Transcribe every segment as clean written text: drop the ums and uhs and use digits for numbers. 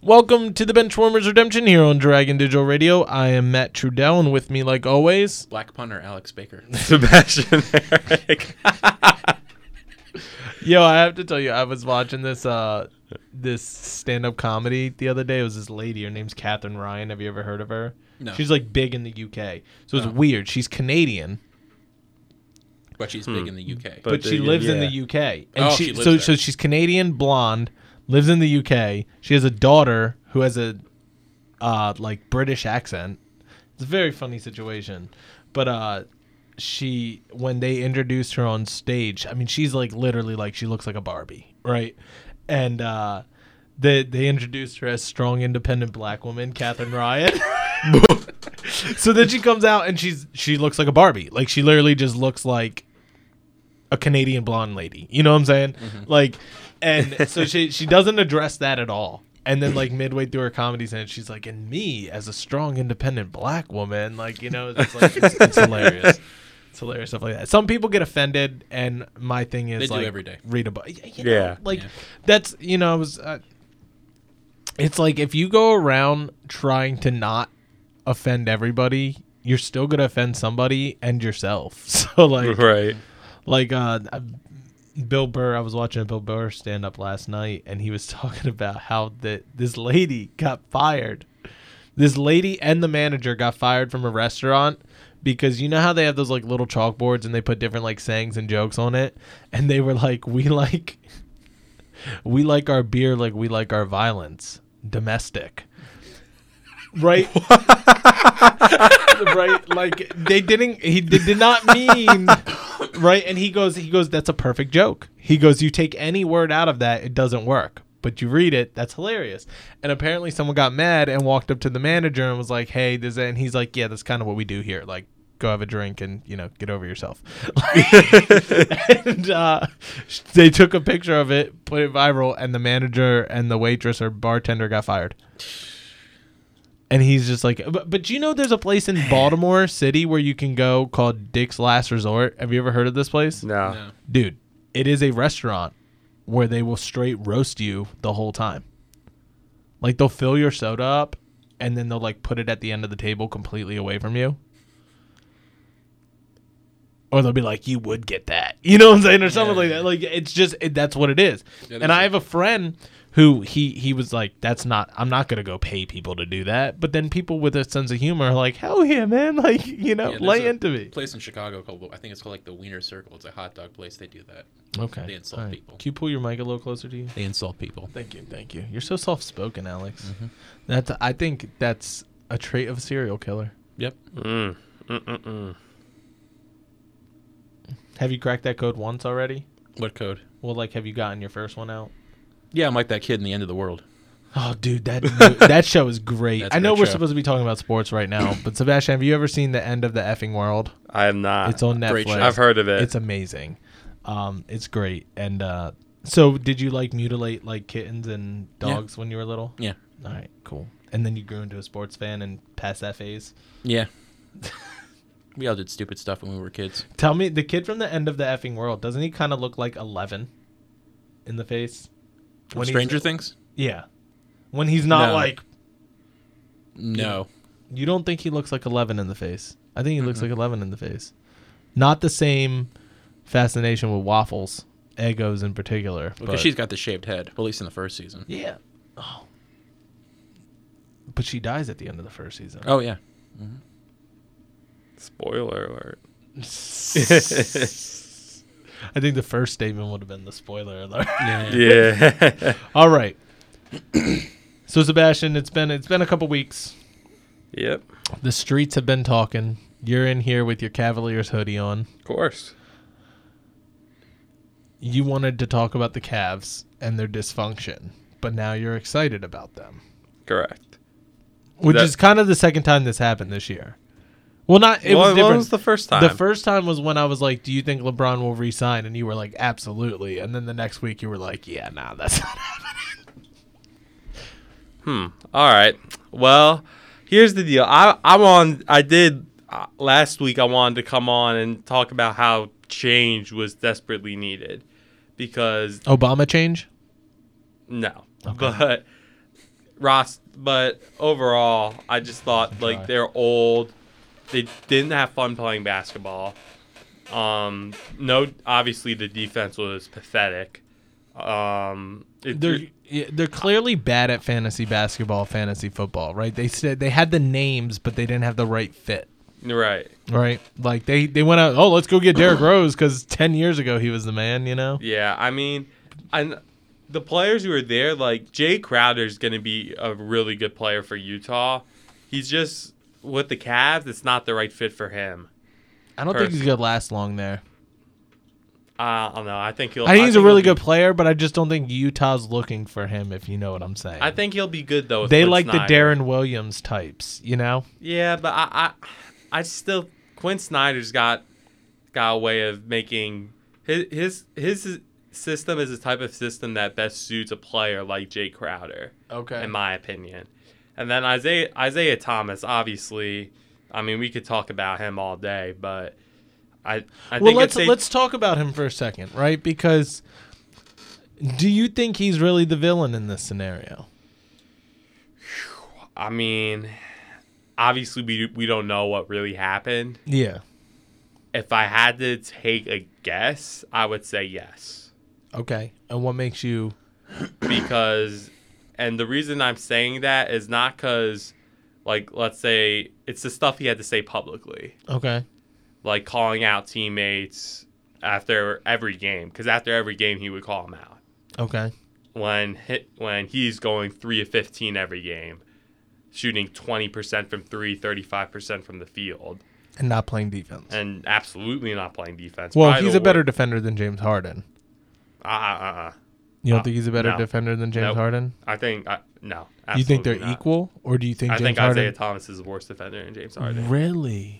Welcome to the Benchwarmers Redemption here on Dragon Digital Radio. I am Matt Trudell, and with me, like always, Black punter Alex Baker. Sebastian Eric. Yo, I have to tell you, I was watching this this stand-up comedy the other day. It was this lady. Her name's Catherine Ryan. Have you ever heard of her? No. She's like big in the UK. So it's weird. She's Canadian, But she's big in the UK. but she lives in the UK. And Oh, she lives there. so she's Canadian, blonde, lives in the UK. She has a daughter who has a like British accent. It's a very funny situation. But she, when they introduced her on stage, I mean, she's like literally like she looks like a Barbie, right? And they introduced her as strong, independent black woman, Catherine Ryan. So then she comes out and she looks like a Barbie. Like she literally just looks like a Canadian blonde lady. You know what I'm saying? Mm-hmm. Like, and so she doesn't address that at all. And then like midway through her comedy set, she's like, "And me as a strong, independent black woman," like, you know, it's like it's hilarious. It's hilarious stuff like that. Some people get offended, and my thing is They do like every day. read a book. Yeah. Like Yeah. that's, you know, it's like if you go around trying to not offend everybody, you're still gonna offend somebody and yourself. So like, Right. like Bill Burr, I was watching a Bill Burr stand up last night, and he was talking about how this lady got fired. This lady and the manager got fired from a restaurant because you know how they have those like little chalkboards and they put different like sayings and jokes on it, and they were like, we like our beer like we like our violence, domestic. Right? Right? Like he did not mean right, and he goes, that's a perfect joke. He goes, you take any word out of that, it doesn't work. But you read it, that's hilarious. And apparently someone got mad and walked up to the manager and was like, "Hey, does that?" And he's like, "Yeah, that's kind of what we do here. Like, go have a drink and, you know, get over yourself." And they took a picture of it, put it viral, and the manager and the waitress or bartender got fired. And he's just like, but you know, there's a place in Baltimore City where you can go called Dick's Last Resort. Have you ever heard of this place? No. Dude, it is a restaurant where they will straight roast you the whole time. Like they'll fill your soda up and then they'll like put it at the end of the table completely away from you. Or they'll be like, "You would get that." You know what I'm saying? Or something like that. Like it's just, that's what it is. Yeah, and I have a friend who he was like, I'm not going to go pay people to do that. But then people with a sense of humor are like, "Hell yeah, man." Like, you know, Yeah, lay there's a into me. place in Chicago called, I think it's called like the Wiener Circle. It's a hot dog place. They do that. Okay. They insult All right. people. Can you pull your mic a little closer to you? They insult people. Thank you. You're so soft-spoken, Alex. I think that's a trait of a serial killer. Yep. Have you cracked that code once already? What code? Well, like, have you gotten your first one out? Yeah, I'm like that kid in the end of the world. Oh, dude, that show is great. That's a I know great we're show. supposed to be talking about sports right now, but Sebastian, have you ever seen The End of the Effing World? I have not. It's on Great Netflix. show. I've heard of it. It's amazing. It's great. And so, did you like mutilate like kittens and dogs when you were little? Yeah. All right, cool. And then you grew into a sports fan and passed that phase. Yeah. We all did stupid stuff when we were kids. Tell me, the kid from The End of the Effing World, doesn't he kind of look like 11 in the face? When Stranger Things? Yeah. When he's not No. like... No. You don't think he looks like 11 in the face? I think he looks like 11 in the face. Not the same fascination with waffles, Eggos in particular. Because but- she's got the shaved head, at least in the first season. Yeah. Oh. But she dies at the end of the first season. Oh, yeah. Spoiler alert. I think the first statement would have been the spoiler alert. Yeah. All right. So Sebastian, it's been a couple weeks. Yep. The streets have been talking. You're in here with your Cavaliers hoodie on. Of course. You wanted to talk about the Cavs and their dysfunction, but now you're excited about them. Correct. Which is kind of the second time this happened this year. Well, not it was What different. was the first time? The first time was when I was like, "Do you think LeBron will re-sign?" And you were like, "Absolutely." And then the next week you were like, "Yeah, nah, that's not happening." All right. Well, here's the deal. Last week I wanted to come on and talk about how change was desperately needed because Obama change? no. Okay. But Ross, but overall, I just thought like they're old. They didn't have fun playing basketball. No, obviously the defense was pathetic. They're clearly bad at fantasy basketball, fantasy football, right? They said they had the names, but they didn't have the right fit. Right. Right. Like they went out. Oh, let's go get Derrick Rose because 10 years ago he was the man. You know. Yeah, I mean, and the players who are there, like Jay Crowder is going to be a really good player for Utah. He's just with the Cavs, it's not the right fit for him. I don't think he's gonna last long there. I don't know. I think he's a really good player, but I just don't think Utah's looking for him. If you know what I'm saying. I think he'll be good though. They like the Darren Williams types, you know. Yeah, but I still Quinn Snyder's got a way of making his system is the type of system that best suits a player like Jay Crowder. Okay. In my opinion. And then Isaiah Thomas, obviously, I mean, we could talk about him all day, but I think let's talk about him for a second, right? Because do you think he's really the villain in this scenario? I mean, obviously we don't know what really happened. Yeah. If I had to take a guess, I would say yes. Okay. And what makes you? Because, and the reason I'm saying that is not because, like, let's say it's the stuff he had to say publicly. Okay. Like calling out teammates after every game, because after every game he would call them out. Okay. When he's going 3 of 15 every game, shooting 20% from 3, 35% from the field, and not playing defense, and absolutely not playing defense. Well, he's a better defender than James Harden. You don't think he's a better defender than James Harden? I think no. You think they're not. equal, or do you think I James think Harden? Isaiah Thomas is a worse defender than James Harden? Really?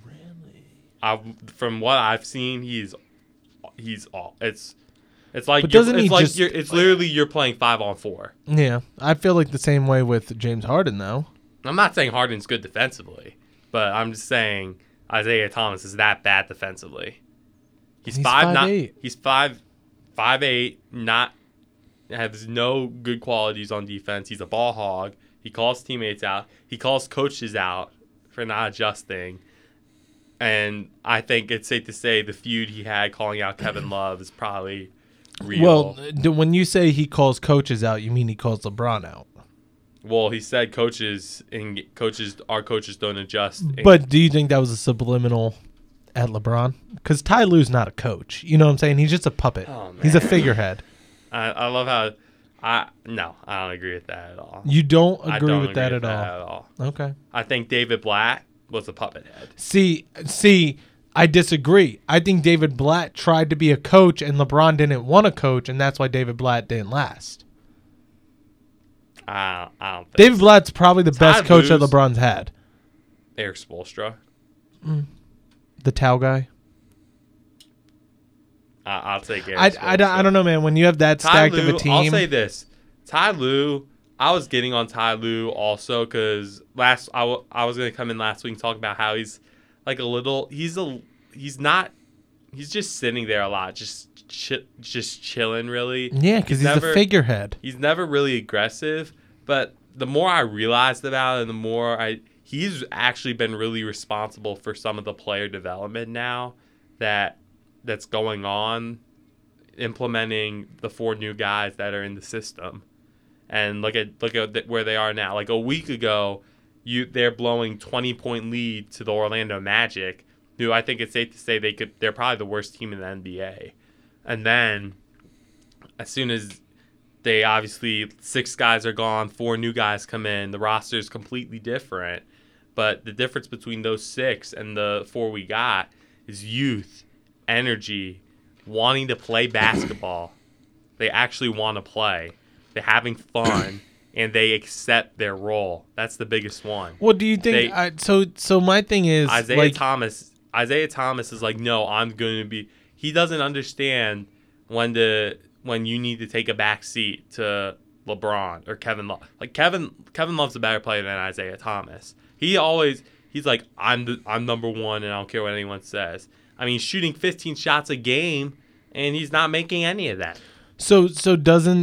From what I've seen, he's all. It's like it's literally you're playing 5-on-4. Yeah, I feel like the same way with James Harden, though. I'm not saying Harden's good defensively, but I'm just saying Isaiah Thomas is that bad defensively. He's 5'8". He's 5'8", not has no good qualities on defense. He's a ball hog. He calls teammates out. He calls coaches out for not adjusting. And I think it's safe to say the feud he had calling out Kevin Love is probably real. Well, when you say he calls coaches out, you mean he calls LeBron out? Well, he said our coaches don't adjust. But do you think that was a subliminal at LeBron? Because Ty Lue's not a coach. You know what I'm saying? He's just a puppet. Oh, man. He's a figurehead. I love how I don't agree with that at all. You don't agree with that at all? Okay. I think David Blatt was a puppet head. See, I disagree. I think David Blatt tried to be a coach and LeBron didn't want to coach, and that's why David Blatt didn't last. I don't think David Blatt's probably the best coach that LeBron's had. Eric Spoelstra. The Tau guy. I'll take Eric Spoelstra. I don't know, man. When you have that stacked of a team. I'll say this. Ty Lue, I was getting on Ty Lue also because I was going to come in last week and talk about how he's like he's just sitting there a lot, just chilling really. Yeah, because he's a figurehead. He's never really aggressive, but the more I realized about it, and the more he's actually been really responsible for some of the player development now that's going on, implementing the 4 new guys that are in the system. And look at where they are now. Like a week ago, they're blowing 20-point lead to the Orlando Magic, who I think it's safe to say they're probably the worst team in the NBA. And then, as soon as they obviously 6 guys are gone, 4 new guys come in, the roster is completely different. But the difference between those 6 and the 4 we got is youth, energy, wanting to play basketball. They actually want to play. They're having fun, and they accept their role. That's the biggest one. What do you think? So my thing is Isaiah Thomas is like, no, I'm going to be. He doesn't understand when you need to take a back seat to LeBron or Kevin Love. Like Kevin Love's a better player than Isaiah Thomas. He's like, I'm number one, and I don't care what anyone says. I mean, shooting 15 shots a game, and he's not making any of that. So doesn't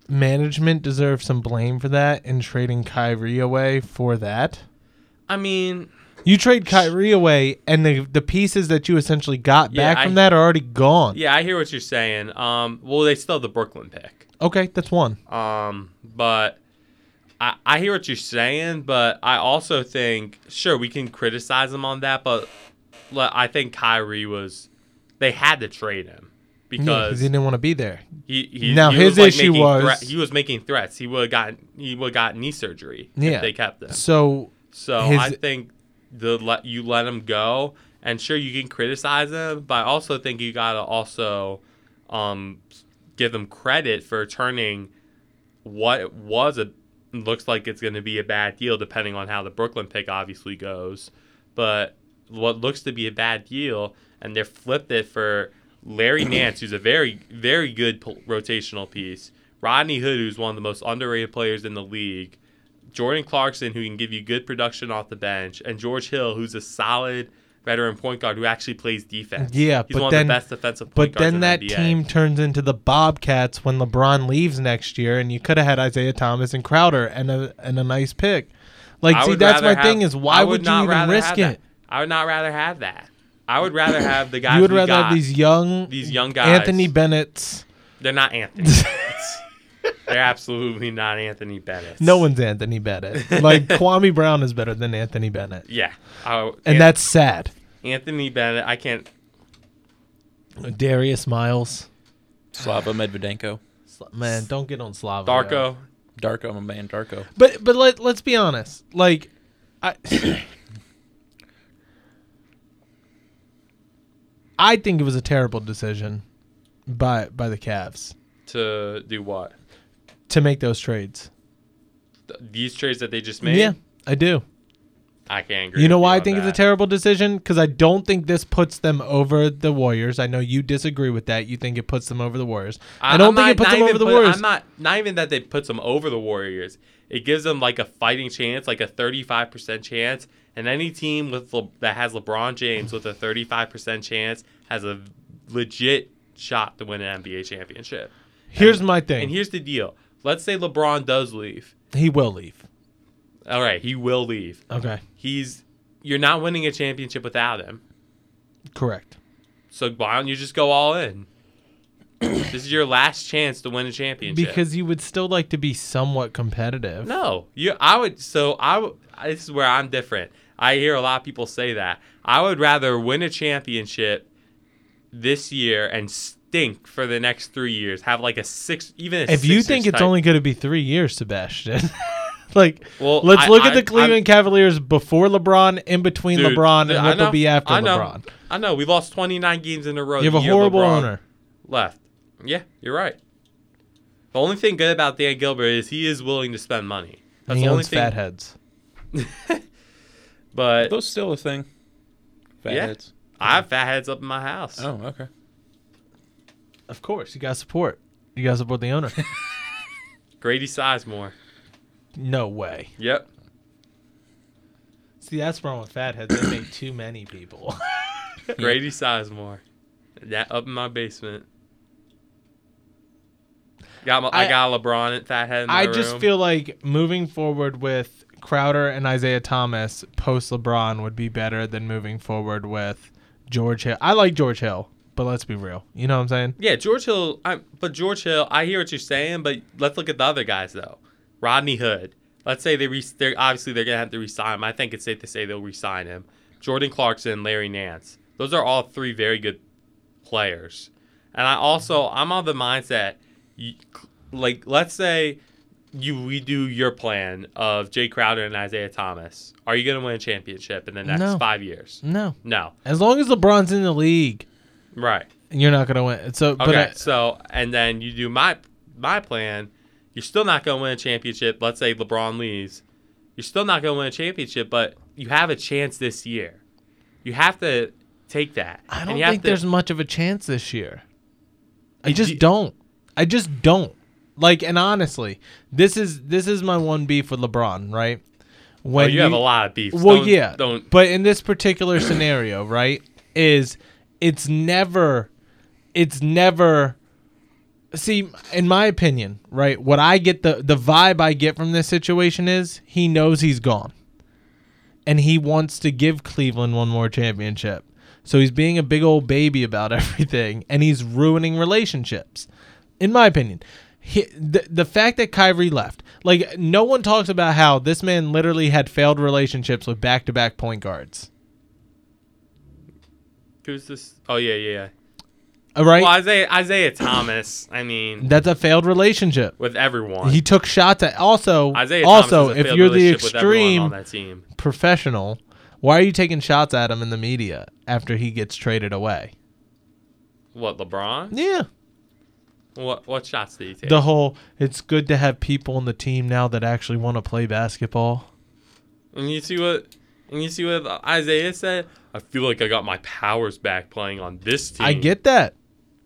management deserves some blame for that in trading Kyrie away for that. I mean, You trade Kyrie away, and the pieces that you essentially got back from that are already gone. yeah, I hear what you're saying. Well, they still have the Brooklyn pick. Okay, that's one. But I hear what you're saying, but I also think, sure, we can criticize them on that, but I think Kyrie they had to trade him because he didn't want to be there. He his issue was he was making threats. He would have got knee surgery Yeah. if they kept him. So I think you let him go, and sure, you can criticize him, but I also think you gotta also give them credit for turning what looks like it's going to be a bad deal, depending on how the Brooklyn pick obviously goes, but what looks to be a bad deal, and they flipped it for Larry Nance, who's a very, very good rotational piece, Rodney Hood, who's one of the most underrated players in the league, Jordan Clarkson, who can give you good production off the bench, and George Hill, who's a solid veteran point guard who actually plays defense. Yeah, he's one of the best defensive point guards in the NBA. But then that team turns into the Bobcats when LeBron leaves next year, and you could have had Isaiah Thomas and Crowder and a nice pick. That's my thing is why would you even risk it? I would not rather have that. I would rather have the guys. You would rather have these young guys. Anthony Bennett's. They're not Anthony Bennett's. They're absolutely not Anthony Bennett's. No one's Anthony Bennett. Kwame Brown is better than Anthony Bennett. Yeah. And that's sad. Anthony Bennett, I can't. Darius Miles. Slava Medvedenko. Man, don't get on Slava. Darko, my man, Darko. But let's be honest. I think it was a terrible decision by the Cavs to do what? To make those trades. These trades that they just made? Yeah, I do. I can't agree. You know why I think it's a terrible decision? Because I don't think this puts them over the Warriors. I know you disagree with that. You think it puts them over the Warriors. I don't think it puts them over the Warriors. I'm not even that they puts them over the Warriors. It gives them a fighting chance, a 35% chance. And any team that has LeBron James with a 35% chance has a legit shot to win an NBA championship. Here's my thing. And here's the deal. Let's say LeBron does leave. He will leave. All right, he will leave. Okay. You're not winning a championship without him. Correct. So why don't you just go all in? This is your last chance to win a championship. Because you would still like to be somewhat competitive. No, I would. This is where I'm different. I hear a lot of people say that. I would rather win a championship this year and stink for the next 3 years. Have a six, even a If you think it's only going to be 3 years, Sebastian. Let's look at the Cleveland Cavaliers before LeBron, in between LeBron, and what they'll be after LeBron. I know. We lost 29 games in a row. You have a horrible owner. Left. Yeah, you're right. The only thing good about Dan Gilbert is he is willing to spend money. That's he owns fatheads. But are those still a thing? Fatheads? Yeah. I have fatheads up in my house. Oh, okay. Of course. You got to support. You got to support the owner. Grady Sizemore. No way. Yep. See, that's wrong with fatheads. They make too many people. Grady Sizemore. That up in my basement. I got LeBron at fathead in my room. Just feel like moving forward with Crowder and Isaiah Thomas post LeBron would be better than moving forward with George Hill. I like George Hill, but let's be real. You know what I'm saying? Yeah, George Hill. George Hill, I hear what you're saying, but let's look at the other guys though. Rodney Hood. Let's say they're obviously they're gonna have to resign him. I think it's safe to say they'll resign him. Jordan Clarkson, Larry Nance. Those are all three very good players. And I'm on the mindset. Let's say we do your plan of Jay Crowder and Isaiah Thomas. Are you going to win a championship in the next 5 years? No. As long as LeBron's in the league, right? You're not going to win. So, and then you do my plan. You're still not going to win a championship. Let's say LeBron leaves. You're still not going to win a championship, but you have a chance this year. You have to take that. I don't think there's much of a chance this year. I just don't. And honestly, this is my one beef with LeBron, right? When you have a lot of beef. Well, but in this particular scenario, right, it's never See, in my opinion, right, what I get, the vibe I get from this situation is he knows he's gone. And he wants to give Cleveland one more championship. So he's being a big old baby about everything, and he's ruining relationships. In my opinion, the fact that Kyrie left, like, no one talks about how this man literally had failed relationships with back-to-back point guards. Who's this? Oh, yeah. All right? Well, Isaiah Thomas, I mean, That's a failed relationship. with everyone. He took shots at Isaiah Thomas has a if failed you're the relationship with everyone extreme on that team. professional, why are you taking shots at him in the media after he gets traded away? What, LeBron? Yeah. What shots did he take? The whole, it's good to have people on the team now that actually want to play basketball. And you see what Isaiah said? I feel like I got my powers back playing on this team. I get that.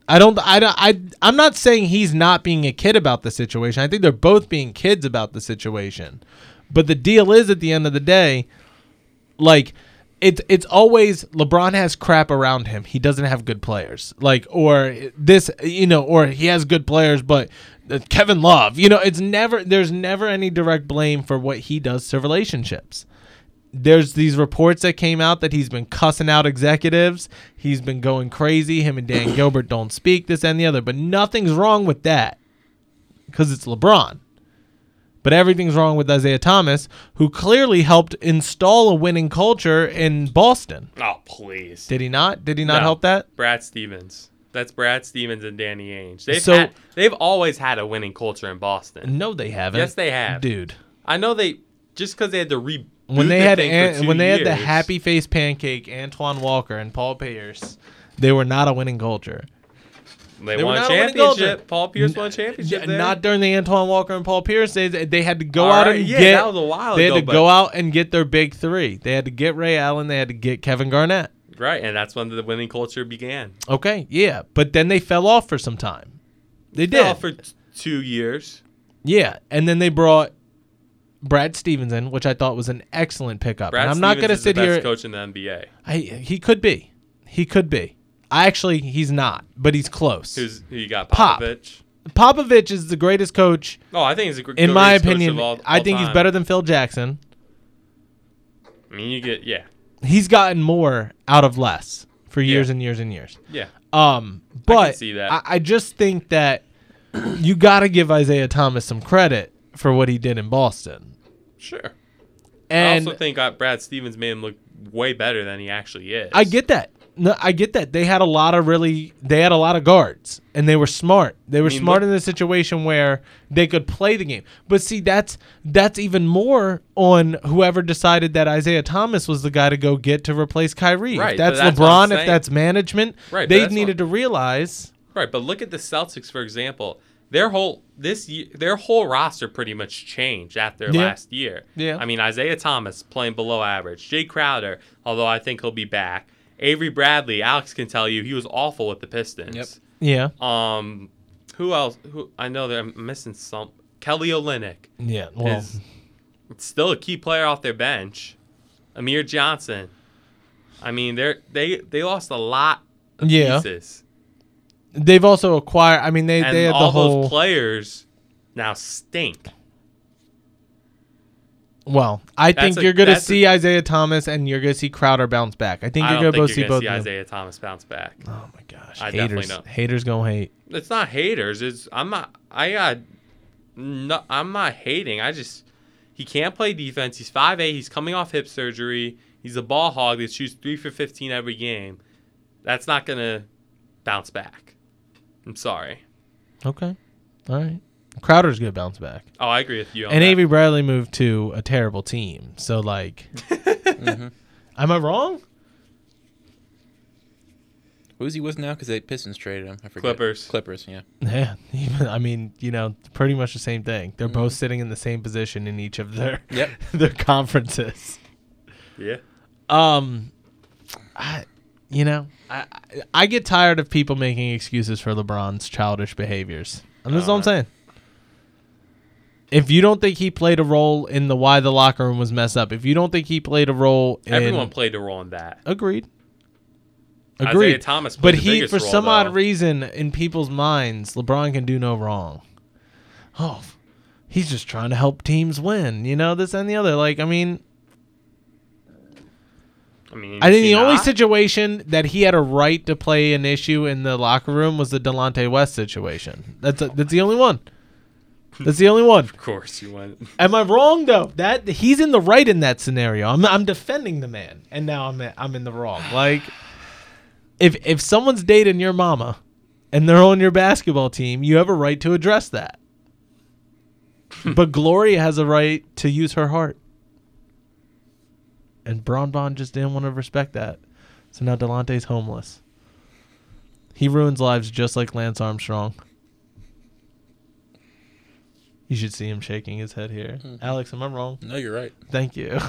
I'm not saying he's not being a kid about the situation. I think they're both being kids about the situation. But the deal is, at the end of the day, like, it's always LeBron has crap around him. He doesn't have good players. Like, or this, or he has good players, but Kevin Love, there's never any direct blame for what he does to relationships. There's these reports that came out that he's been cussing out executives. He's been going crazy. Him and Dan Gilbert don't speak, this and the other. But nothing's wrong with that because it's LeBron. But everything's wrong with Isaiah Thomas, who clearly helped install a winning culture in Boston. Oh, please. Did he not? Did he not No. help that? Brad Stevens. That's Brad Stevens and Danny Ainge. They've always had a winning culture in Boston. No, they haven't. Yes, they have. Dude. I know just because they had to reboot When they the had thing for 2 when they had the years. happy face pancake, Antoine Walker and Paul Pierce, they were not a winning culture. They They were won a not a winning culture. championship. Paul Pierce won a championship there. Not during the Antoine Walker and Paul Pierce days. They had to go All out right, and yeah, get. that was a while they ago, had to but- go out and get their big three. They had to get Ray Allen. They had to get Kevin Garnett. Right, and that's when the winning culture began. Okay, yeah, but then they fell off for some time. They did. Fell for 2 years. Yeah, and then they brought Brad Stevens in, which I thought was an excellent pickup. Brad and I'm not Stevens going to is the sit best here. coach in the NBA. He could be. He could be. Actually, he's not, but he's close. Who you got? Pop. Popovich. Popovich is the greatest coach, Oh, I think he's the in my greatest coach opinion. of all I think he's time. better than Phil Jackson. I mean, yeah. He's gotten more out of less for years and years and years. Yeah. But see that. I just think that you got to give Isaiah Thomas some credit for what he did in Boston. Sure. And I also think Brad Stevens made him look way better than he actually is. I get that. No, I get that. They had a lot of guards, and they were smart. They were smart in a situation where they could play the game. But see, that's even more on whoever decided that Isaiah Thomas was the guy to go get to replace Kyrie. Right, If that's but that's what I'm LeBron, if saying. that's management, Right, but they that's needed to realize. Right, but look at the Celtics, for example. Their whole roster pretty much changed after last year. Yeah. I mean, Isaiah Thomas playing below average. Jay Crowder, although I think he'll be back. Avery Bradley, Alex can tell you he was awful with the Pistons. Yep. Yeah. Who else? I know they're missing some. Kelly Olynyk Yeah. Well, is still a key player off their bench. Amir Johnson. I mean, they lost a lot of pieces. they've also acquired. I mean, they And had all the whole. those players now stink. Well, I think That's a- you're going to that's a- see Isaiah Thomas and you're going to see Crowder bounce back. I think I you're don't going to both think see you're both going of to see them. Isaiah Thomas bounce back. Oh my gosh, I definitely haters! don't. Haters gonna hate. It's not haters. I'm not hating. He can't play defense. He's 5'8". He's coming off hip surgery. He's a ball hog that shoots 3 for 15 every game. That's not gonna bounce back. I'm sorry. Okay, all right. Crowder's gonna bounce back, Oh, I agree with you on and that. Avery Bradley moved to a terrible team. So like, am I wrong? Who's he with now? Because they Pistons traded him. I forget. Clippers. Clippers, yeah. Yeah, even I mean, pretty much the same thing. They're both sitting in the same position in each of their Yep. their conferences. Yeah. I get tired of people making excuses for LeBron's childish behaviors. And this is all I'm saying. If you don't think he played a role in the why the locker room was messed up, if you don't think he played a role in... Everyone played a role in that. Agreed. Agreed. Isaiah Thomas played But the biggest for role, some odd though. reason, in people's minds, LeBron can do no wrong. Oh, he's just trying to help teams win. You know, this and the other. Like, I mean, I think the only situation that he had a right to play an issue in the locker room was the Delonte West situation. That's the only one. That's the only one. Of course you went. Am I wrong though? That he's in the right in that scenario. I'm defending the man, and now I'm in the wrong. Like, if someone's dating your mama, and they're on your basketball team, you have a right to address that. But Gloria has a right to use her heart. And Bron Bond just didn't want to respect that. So now Delonte's homeless. He ruins lives just like Lance Armstrong. You should see him shaking his head here. Mm-hmm. Alex, am I wrong? No, you're right. Thank you.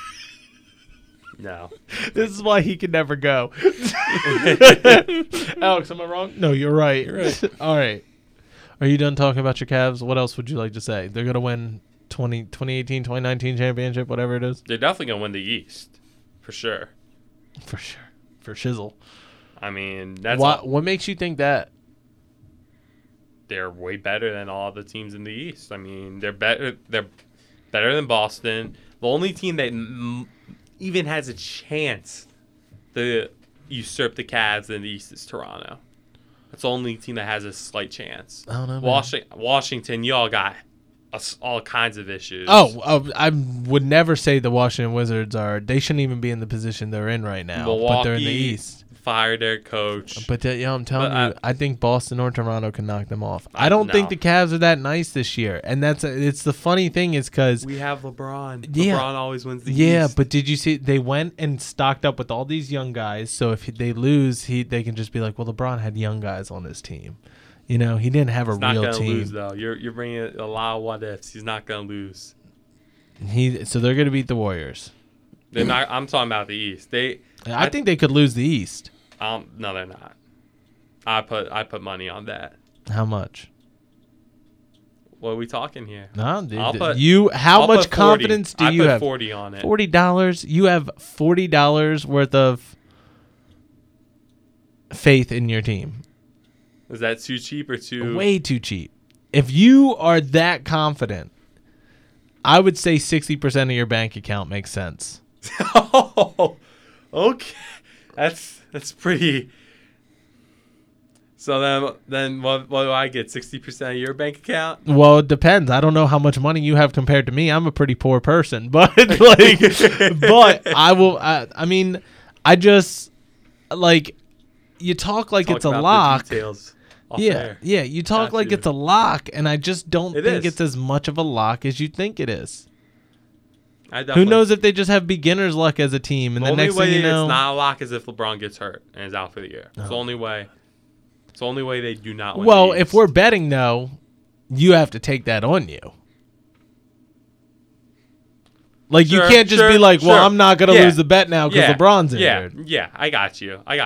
No. This is why he could never go. Alex, am I wrong? No, you're right. You're right. All right. Are you done talking about your Cavs? What else would you like to say? They're going to win 2018, 2019 championship, whatever it is? They're definitely going to win the East. For sure. For sure. For shizzle. I mean, that's What makes you think that? they're way better than all the teams in the East. I mean, they're better than Boston. The only team that even has a chance to usurp the Cavs in the East is Toronto. That's the only team that has a slight chance. I don't know. Man. Washington, y'all got all kinds of issues. Oh, I would never say the Washington Wizards are. They shouldn't even be in the position they're in right now. Milwaukee, but they're in the East. Fired their coach. But I'm telling you, I think Boston or Toronto can knock them off. I No. don't think the Cavs are that nice this year, and it's the funny thing is because We have LeBron. Yeah. LeBron always wins the yeah, East. but did you see they went and stocked up with all these young guys? So if they lose, they can just be like, well, LeBron had young guys on his team. You know, he didn't have a He's not real gonna team. lose though. You're bringing a lot of what ifs. He's not gonna lose. So they're gonna beat the Warriors. They're not. I'm talking about the East. I think they could lose the East. No, they're not. I put money on that. How much? What are we talking here? No, dude, I'll put- how I'll much put 40. confidence do I you put have? 40 on it. $40. You have $40 worth of faith in your team. Is that too cheap or too? Way too cheap. If you are that confident, I would say 60% of your bank account makes sense. Oh, okay. That's pretty. So then what do I get? 60% of your bank account? Well, it depends. I don't know how much money you have compared to me. I'm a pretty poor person, but but I will. I mean, I just like you talk like it's a about the lock. details off Yeah, air. yeah. You talk Got like you. it's a lock, and I just don't It think is. it's as much of a lock as you think it is. I Who definitely- knows if they just have beginner's luck as a team, and The the only next way thing you know, it's not a lock is if LeBron gets hurt and is out for the year. It's the Oh. only way. It's the only way they do not win. well, the if East. we're betting though, you have to take that on you. Like you Sure, can't just sure, be like, "Well, sure. I'm not gonna Yeah. lose the bet now because LeBron's injured." Yeah, I got you. I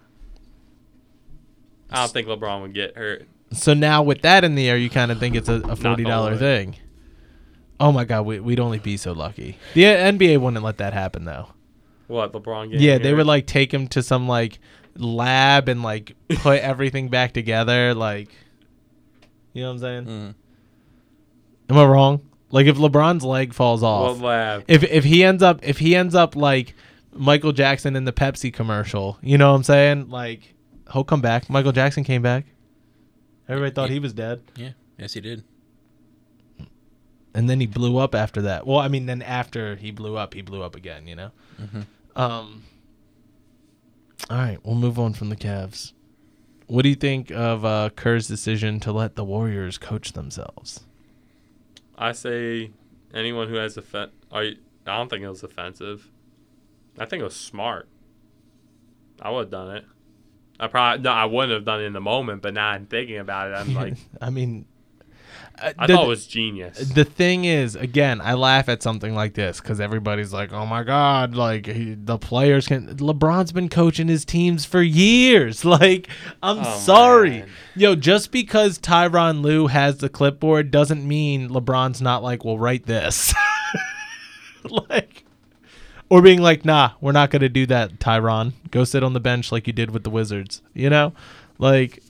don't think LeBron would get hurt. So now with that in the air, you kind of think it's a $40 way. thing. Oh my God, we'd only be so lucky. The NBA wouldn't let that happen though. What, LeBron getting Yeah, hurt? they would like take him to some like lab and like put everything back together. Like, you know what I'm saying? Mm. Am I wrong? Like if LeBron's leg falls off, What lab? if he ends up like Michael Jackson in the Pepsi commercial, you know what I'm saying? Like he'll come back. Michael Jackson came back. Everybody thought he was dead, Yeah. Yes, he did. and then he blew up after that. Well, I mean, then after he blew up again. You know. Mm-hmm. All right, we'll move on from the Cavs. What do you think of Kerr's decision to let the Warriors coach themselves? I say anyone who has I don't think it was offensive. I think it was smart. I would have done it. I wouldn't have done it in the moment, but now I'm thinking about it. I'm like, I mean, I thought it was genius. The thing is, again, I laugh at something like this because everybody's like, "Oh my God!" Like the players can. LeBron's been coaching his teams for years. Like, I'm Oh, sorry, man. yo. Just because Tyronn Lue has the clipboard doesn't mean LeBron's not like, "Well, write this." Like, Or being like, nah, we're not going to do that, Tyronn. Go sit on the bench like you did with the Wizards. You know? Like,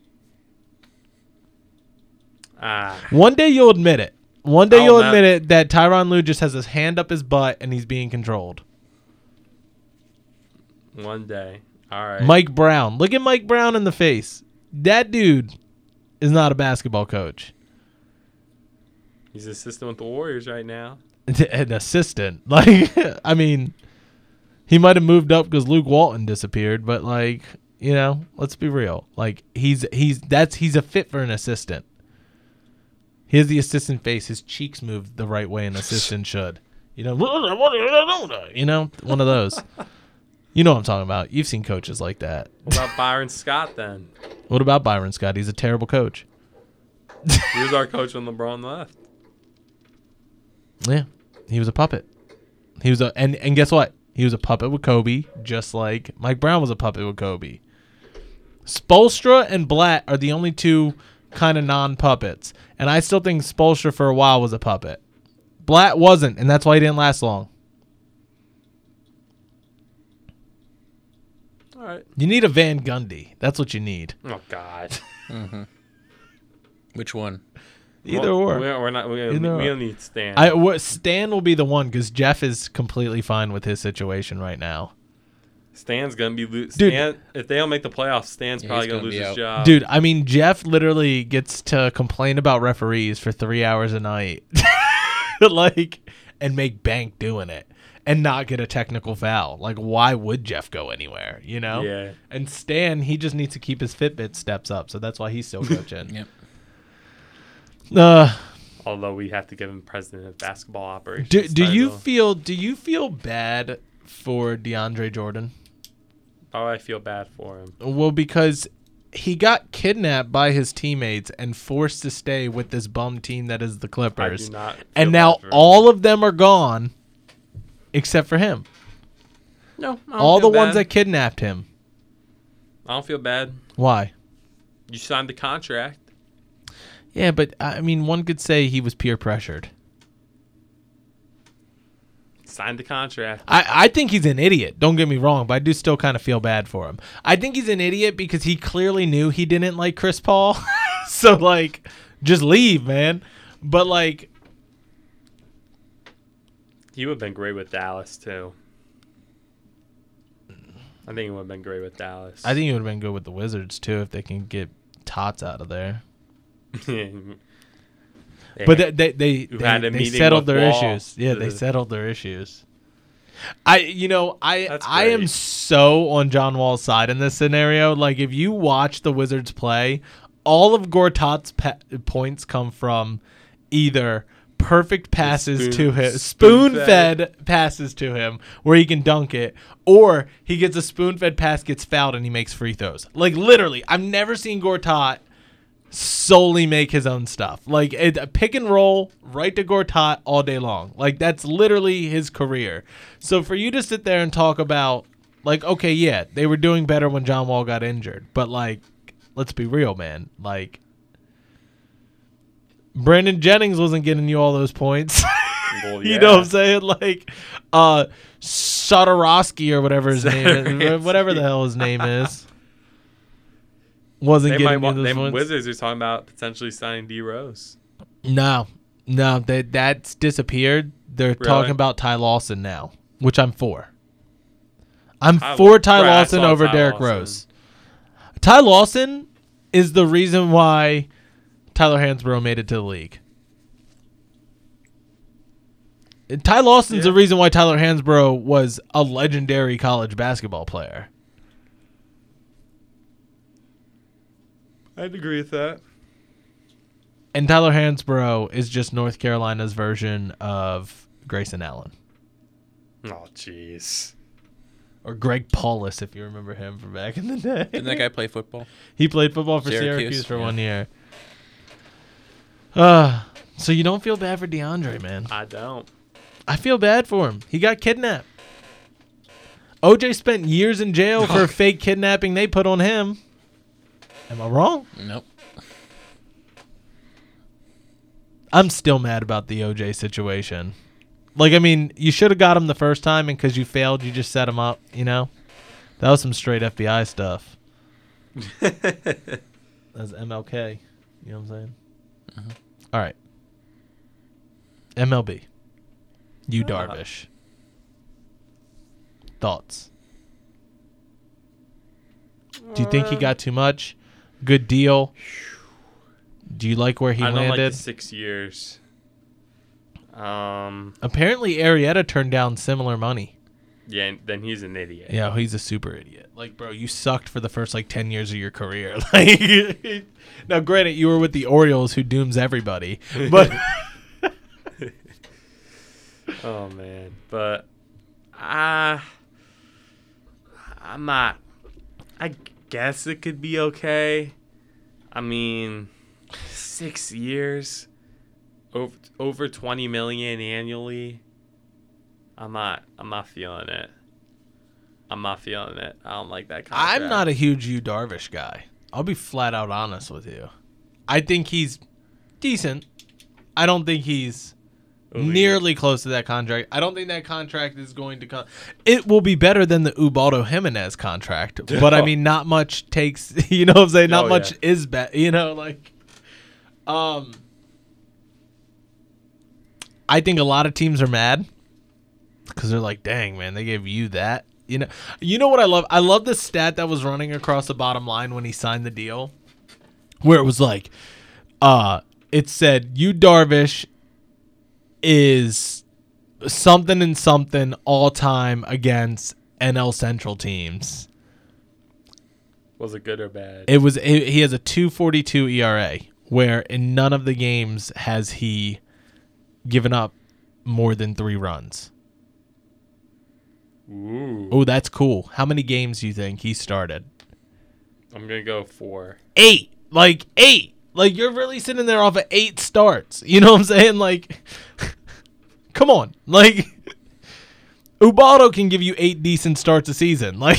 one day you'll admit it. One day you'll admit it that Tyronn Lue just has his hand up his butt and he's being controlled. One day. All right. Mike Brown. Look at Mike Brown in the face. That dude is not a basketball coach. He's assistant with the Warriors right now. An assistant. Like, I mean, he might have moved up because Luke Walton disappeared, but like, you know, let's be real. Like, he's a fit for an assistant. He has the assistant face. His cheeks move the right way an assistant should. You know, one of those. You know what I'm talking about. You've seen coaches like that. What about Byron Scott then? What about Byron Scott? He's a terrible coach. He was our coach when LeBron left. Yeah, he was a puppet. He was and guess what? He was a puppet with Kobe, just like Mike Brown was a puppet with Kobe. Spoelstra and Blatt are the only two kind of non-puppets, and I still think Spoelstra for a while was a puppet. Blatt wasn't, and that's why he didn't last long. All right. You need a Van Gundy. That's what you need. Oh God. Which one? Either or. We're not. We don't need Stan. Stan will be the one because Jeff is completely fine with his situation right now. Stan's gonna be Dude. Stan, if they don't make the playoffs, Stan's probably gonna lose his job. Dude, I mean, Jeff literally gets to complain about referees for 3 hours a night, like, and make bank doing it, and not get a technical foul. Like, why would Jeff go anywhere? You know? Yeah. And Stan, he just needs to keep his Fitbit steps up, so that's why he's still coaching. Yep. Although we have to give him president of basketball operations. Do you feel bad for DeAndre Jordan? Oh, I feel bad for him. Well, because he got kidnapped by his teammates and forced to stay with this bum team that is the Clippers. I do not feel and now bad for him. all of them are gone except for him. No, I don't All the feel ones bad. that kidnapped him. I don't feel bad. Why? You signed the contract. Yeah, but I mean, one could say he was peer pressured. Signed the contract. I think he's an idiot. Don't get me wrong, but I do still kind of feel bad for him. I think he's an idiot because he clearly knew he didn't like Chris Paul. So, like, just leave, man. But, like... He would have been great with Dallas, too. I think he would have been great with Dallas. I think he would have been good with the Wizards, too, if they can get Tots out of there. But they settled their issues. Yeah, they settled their issues. I am so on John Wall's side in this scenario. Like, if you watch the Wizards play, all of Gortat's points come from either perfect passes to him, spoon-fed passes to him where he can dunk it, or he gets a spoon-fed pass, gets fouled, and he makes free throws. Like, literally, I've never seen Gortat solely make his own stuff. Like, a pick and roll right to Gortat all day long. Like, that's literally his career. So for you to sit there and talk about, like, okay, yeah, they were doing better when John Wall got injured, but, like, let's be real, man. Like, Brandon Jennings wasn't getting you all those points. Well, You know what I'm saying? Like, Sotorowski or whatever his name is, whatever the hell his name is. Wasn't getting you those points. Wizards are talking about potentially signing D Rose. No, that's disappeared. They're talking about Ty Lawson now, which I'm for. I'm for Ty Lawson over Derrick Rose. Ty Lawson is the reason why Tyler Hansbrough made it to the league. And Ty Lawson's the reason why Tyler Hansbrough was a legendary college basketball player. I'd agree with that. And Tyler Hansbrough is just North Carolina's version of Grayson Allen. Oh, jeez. Or Greg Paulus, if you remember him from back in the day. Didn't that guy play football? He played football for Syracuse for 1 year. So you don't feel bad for DeAndre, man. I don't. I feel bad for him. He got kidnapped. OJ spent years in jail for a fake kidnapping they put on him. Am I wrong? Nope. I'm still mad about the OJ situation. Like, I mean, you should have got him the first time, and because you failed, you just set him up, you know? That was some straight FBI stuff. That's MLK. You know what I'm saying? All right. MLB. You Darvish. Thoughts? Do you think he got too much? Good deal. Do you like where he I don't landed? like the 6 years. Apparently, Arrieta turned down similar money. Yeah, then he's an idiot. Yeah, he's a super idiot. Like, bro, you sucked for the first 10 years of your career. Like, now, granted, you were with the Orioles, who dooms everybody, but Oh man, but I'm not. I guess it could be okay. I mean, 6 years, over 20 million annually. I'm not feeling it. I'm not feeling it. I don't like that contract. I'm not a huge Yu Darvish guy. I'll be flat out honest with you. I think he's decent. I don't think he's nearly close to that contract. I don't think that contract is going to come. It will be better than the Ubaldo Jimenez contract, but I mean, not much takes. You know what I'm saying? Not much is better. You know, like, I think a lot of teams are mad because they're like, "Dang, man, they gave you that." You know what I love? I love the stat that was running across the bottom line when he signed the deal, where it was like, it said, "Yu Darvish is something and something all time against NL Central teams." Was it good or bad? He has a 2.42 ERA, where in none of the games has he given up more than 3 runs. Ooh. Oh, that's cool. How many games do you think he started? I'm gonna go 4. 8. Like 8. Like, you're really sitting there off of 8 starts. You know what I'm saying? Like, come on. Like, Ubaldo can give you 8 decent starts a season. Like,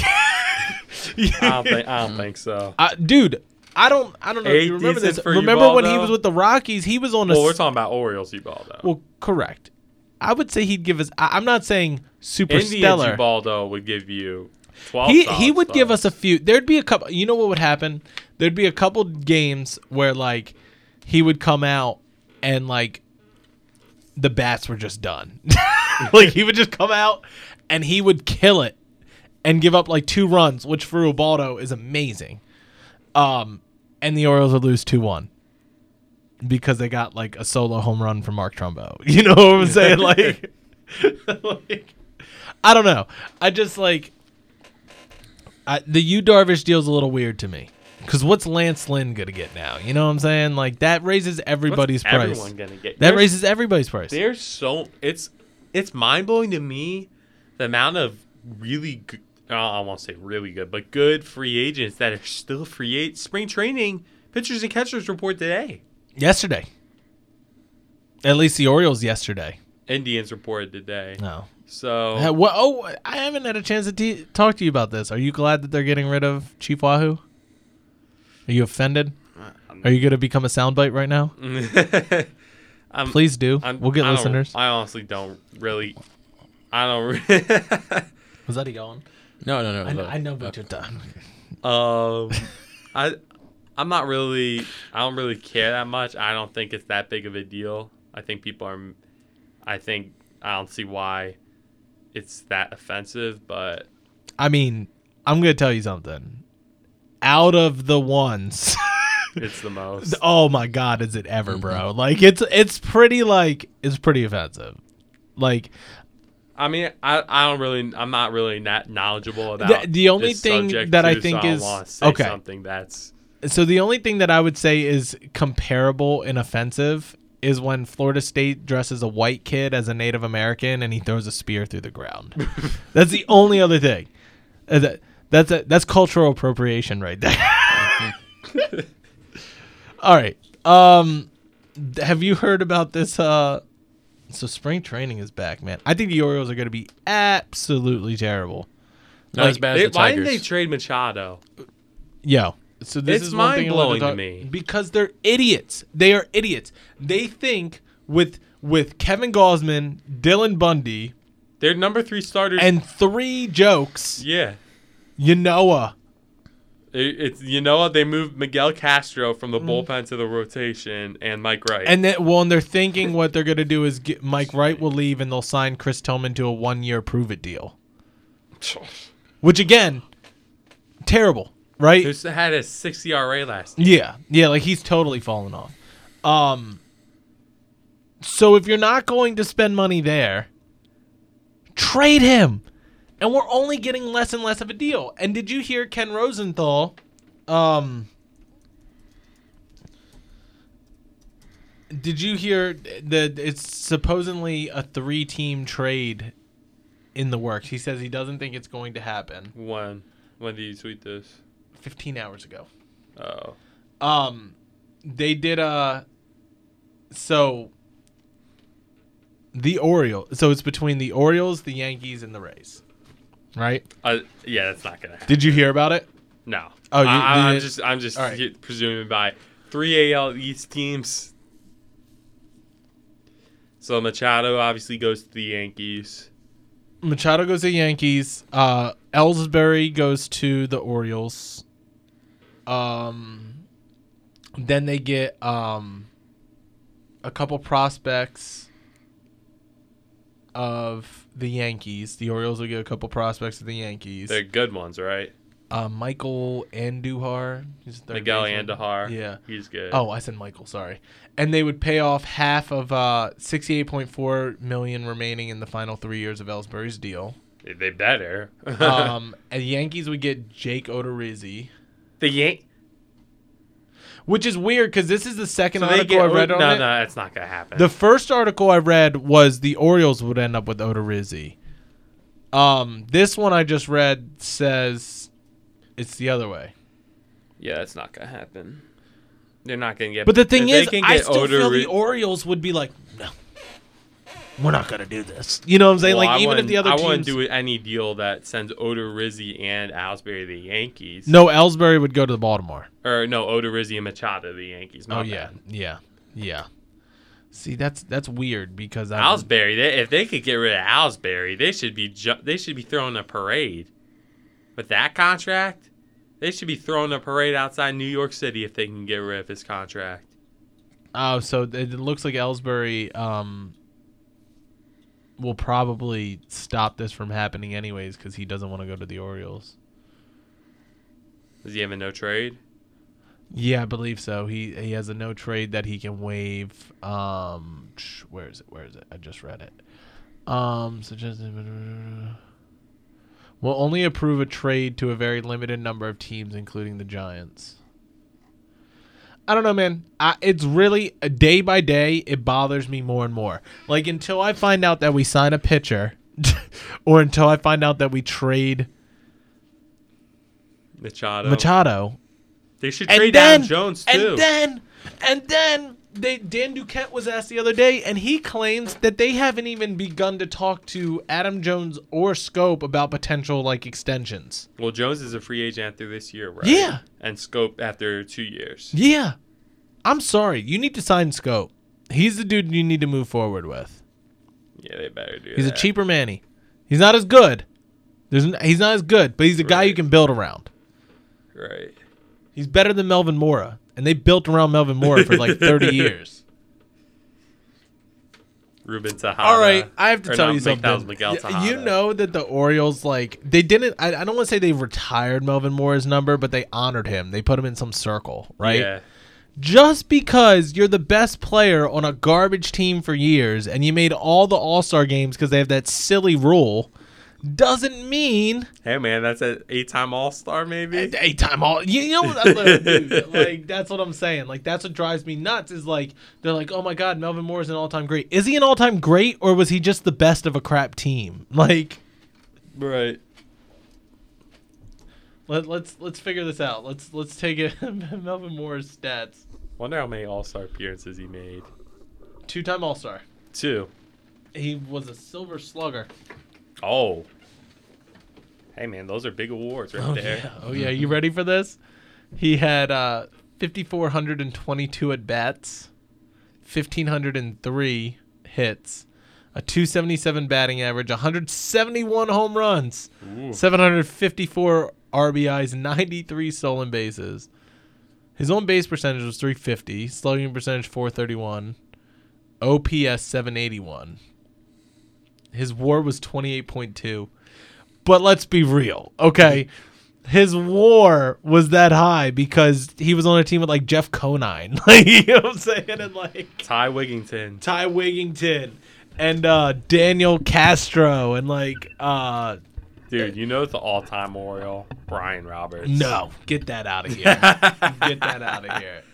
I don't think so. Dude, I don't know if you remember this. Remember when he was with the Rockies? He was on a. Well, we're talking about Orioles Ubaldo. Well, correct. I would say he'd give us. I'm not saying super Indians stellar. Ubaldo would give you 12. He would give us a few. There'd be a couple. You know what would happen? There'd be a couple games where like he would come out and like the bats were just done. Like, he would just come out and he would kill it and give up like 2 runs, which for Ubaldo is amazing. And the Orioles would lose 2-1 because they got like a solo home run from Mark Trumbo. You know what I'm saying? Like, I don't know. I just like the Yu Darvish deal's a little weird to me. Because what's Lance Lynn going to get now? You know what I'm saying? Like, that raises everybody's price. What's everyone gonna get? That raises everybody's price. There's so it's mind blowing to me the amount of really good, I won't say really good, but good free agents that are still spring training. Pitchers and catchers report today. Yesterday. At least the Orioles yesterday. Indians reported today. No. So I haven't had a chance to talk to you about this. Are you glad that they're getting rid of Chief Wahoo? Are you offended? Are you going to become a soundbite right now? Please do. We'll get listeners. I honestly don't really. Was that a yawn? No. I know, but you're done. I'm not really. I don't really care that much. I don't think it's that big of a deal. I think people are. I don't see why it's that offensive, but I mean, I'm going to tell you something. Out of the ones, it's the most. Oh my God, is it ever, bro? Like, it's pretty offensive. Like, I mean, I'm not really that knowledgeable about the only thing that I think is okay. Something that's so the only thing that I would say is comparable and offensive is when Florida State dresses a white kid as a Native American and he throws a spear through the ground. That's the only other thing. That's cultural appropriation right there. All right. Have you heard about this? So spring training is back, man. I think the Orioles are going to be absolutely terrible. Not as bad as the Tigers. Why didn't they trade Machado? Yo. So this is one thing mind blowing to me because they're idiots. They are idiots. They think with with Kevin Gausman, Dylan Bundy, Their number 3 starters. and 3 jokes. Yeah. Yanoa. They moved Miguel Castro from the bullpen to the rotation and Mike Wright. And they're thinking what they're going to do is Mike Wright will leave and they'll sign Chris Tillman to a 1-year prove-it deal. Which, again, terrible, right? Who had a 6 ERA last year. Yeah, like he's totally fallen off. So if you're not going to spend money there, trade him. And we're only getting less and less of a deal. And did you hear Ken Rosenthal? Did you hear that it's supposedly a 3-team trade in the works? He says he doesn't think it's going to happen. When did you tweet this? 15 hours ago. Oh. They did so the Orioles. So it's between the Orioles, the Yankees, and the Rays. Right? Yeah, that's not gonna happen. Did you hear about it? No. Oh, I'm just right. presuming by 3 AL East teams. So Machado obviously goes to the Yankees. Machado goes to the Yankees. Ellsbury goes to the Orioles. Then they get a couple prospects of the Yankees. The Orioles will get a couple prospects of the Yankees. They're good ones, right? Michael Andujar. He's the third Miguel baseman. Andujar. Yeah. He's good. Oh, I said Michael. Sorry. And they would pay off half of $68.4 million remaining in the final 3 years of Ellsbury's deal. They better. And the Yankees would get Jake Odorizzi. Which is weird because this is the second article I read on it. No, that's not going to happen. The first article I read was the Orioles would end up with Odorizzi. This one I just read says it's the other way. Yeah, that's not going to happen. They're not going to get... But the thing is, I still feel Odorizzi. the Orioles would be like, no, we're not going to do this. You know what I'm saying? Well, like, even if the other I teams... wouldn't do any deal that sends Odorizzi and Ellsbury to the Yankees. No, Ellsbury would go to the Baltimore. Or no, Odorizzi and Machado to the Yankees. My bad. Yeah. See, that's weird because Ellsbury, if they could get rid of Ellsbury, they should be throwing a parade. With that contract, they should be throwing a parade outside New York City if they can get rid of his contract. Oh, so it looks like Ellsbury will probably stop this from happening anyways because he doesn't want to go to the Orioles. Does he have a no trade? Yeah, I believe so. He has a no trade that he can waive. Where is it? I just read it. Will only approve a trade to a very limited number of teams, including the Giants. I don't know, man. It's really day by day. It bothers me more and more. Like until I find out that we sign a pitcher, or until I find out that we trade Machado. They should trade Adam Jones too. And then Dan Duquette was asked the other day, and he claims that they haven't even begun to talk to Adam Jones or Scope about potential like extensions. Well, Jones is a free agent after this year, right? Yeah. And Scope after 2 years. Yeah. I'm sorry. You need to sign Scope. He's the dude you need to move forward with. Yeah, they better do He's that. a cheaper Manny. He's not as good. He's not as good, but he's a guy you can build around. Right. He's better than Melvin Mora, and they built around Melvin Mora for like 30 years. Ruben Tejada. All right, I have to tell you That was something. Miguel Tejada. You know that the Orioles, like, they didn't, I don't want to say they retired Melvin Mora's number, but they honored him. They put him in some circle, right? Yeah. Just because you're the best player on a garbage team for years and you made all the All-Star games because they have that silly rule doesn't mean... Hey, man, that's an 8-time All-Star, maybe? 8-time All... You know what? Dude, like, that's what I'm saying. Like, that's what drives me nuts is, like, they're like, oh, my God, Melvin Moore is an all-time great. Is he an all-time great, or was he just the best of a crap team? Like... Right. Let's figure this out. Let's take it. Melvin Moore's stats. Wonder how many All-Star appearances he made. 2-time All-Star. 2. He was a Silver Slugger. Oh. Hey, man, those are big awards right there. Yeah. Oh, yeah. You ready for this? He had 5,422 at-bats, 1,503 hits, a 277 batting average, 171 home runs, Ooh. 754 RBIs, 93 stolen bases. His on base percentage was 350, slugging percentage 431, OPS 781. His WAR was 28.2. But let's be real, okay? His WAR was that high because he was on a team with like Jeff Conine, like, you know what I'm saying, and like Ty Wigington, and Daniel Castro, and like dude, you know the all-time Oriole, Brian Roberts. No, get that out of here. Get that out of here.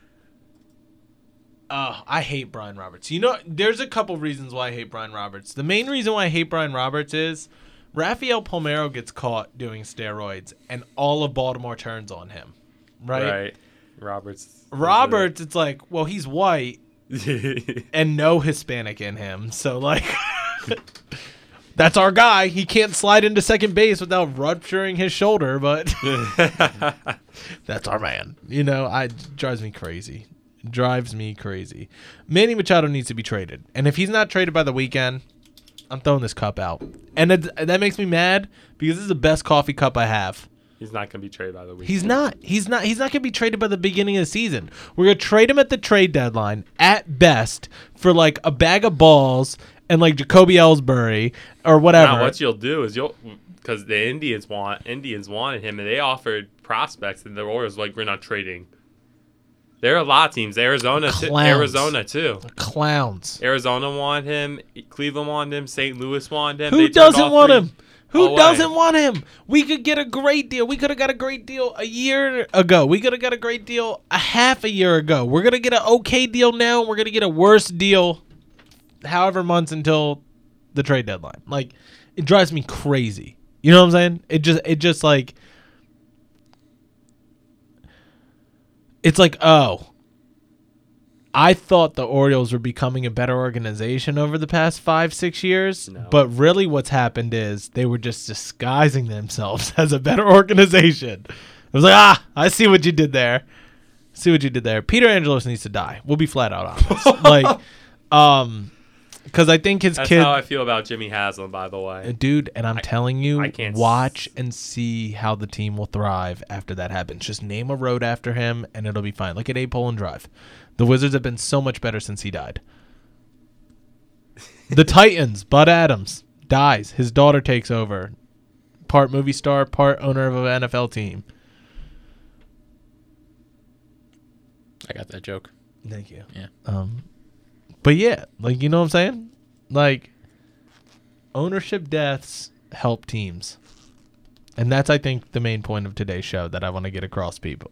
Oh, I hate Brian Roberts. You know, there's a couple reasons why I hate Brian Roberts. The main reason why I hate Brian Roberts is Rafael Palmeiro gets caught doing steroids, and all of Baltimore turns on him. Right? Roberts, it's like, well, he's white and no Hispanic in him. So, like, that's our guy. He can't slide into second base without rupturing his shoulder, but that's our man. You know, drives me crazy. Manny Machado needs to be traded. And if he's not traded by the weekend, I'm throwing this cup out. And that makes me mad because this is the best coffee cup I have. He's not going to be traded by the weekend. He's not going to be traded by the beginning of the season. We're going to trade him at the trade deadline at best for like a bag of balls and like Jacoby Ellsbury or whatever. Now what you'll do is because the Indians wanted him and they offered prospects and the Orioles like, we're not trading. There are a lot of teams. Arizona too. Clowns. Arizona want him. Cleveland want him. St. Louis want him. Who doesn't want him? Who doesn't want him? We could get a great deal. We could have got a great deal a year ago. We could have got a great deal a half a year ago. We're going to get an okay deal now, and we're going to get a worse deal however months until the trade deadline. Like, it drives me crazy. You know what I'm saying? It just like... It's like, oh, I thought the Orioles were becoming a better organization over the past 5-6 years, but really what's happened is they were just disguising themselves as a better organization. I was like, I see what you did there. Peter Angelos needs to die. We'll be flat out honest. Like, because I think his kid. That's how I feel about Jimmy Haslam, by the way. Dude, and I'm telling you, I can't watch and see how the team will thrive after that happens. Just name a road after him, and it'll be fine. Look at Abe Poland Drive. The Wizards have been so much better since he died. The Titans, Bud Adams, dies. His daughter takes over. Part movie star, part owner of an NFL team. I got that joke. Thank you. Yeah. But yeah, like, you know what I'm saying? Like, ownership deaths help teams. And that's, I think, the main point of today's show that I want to get across people.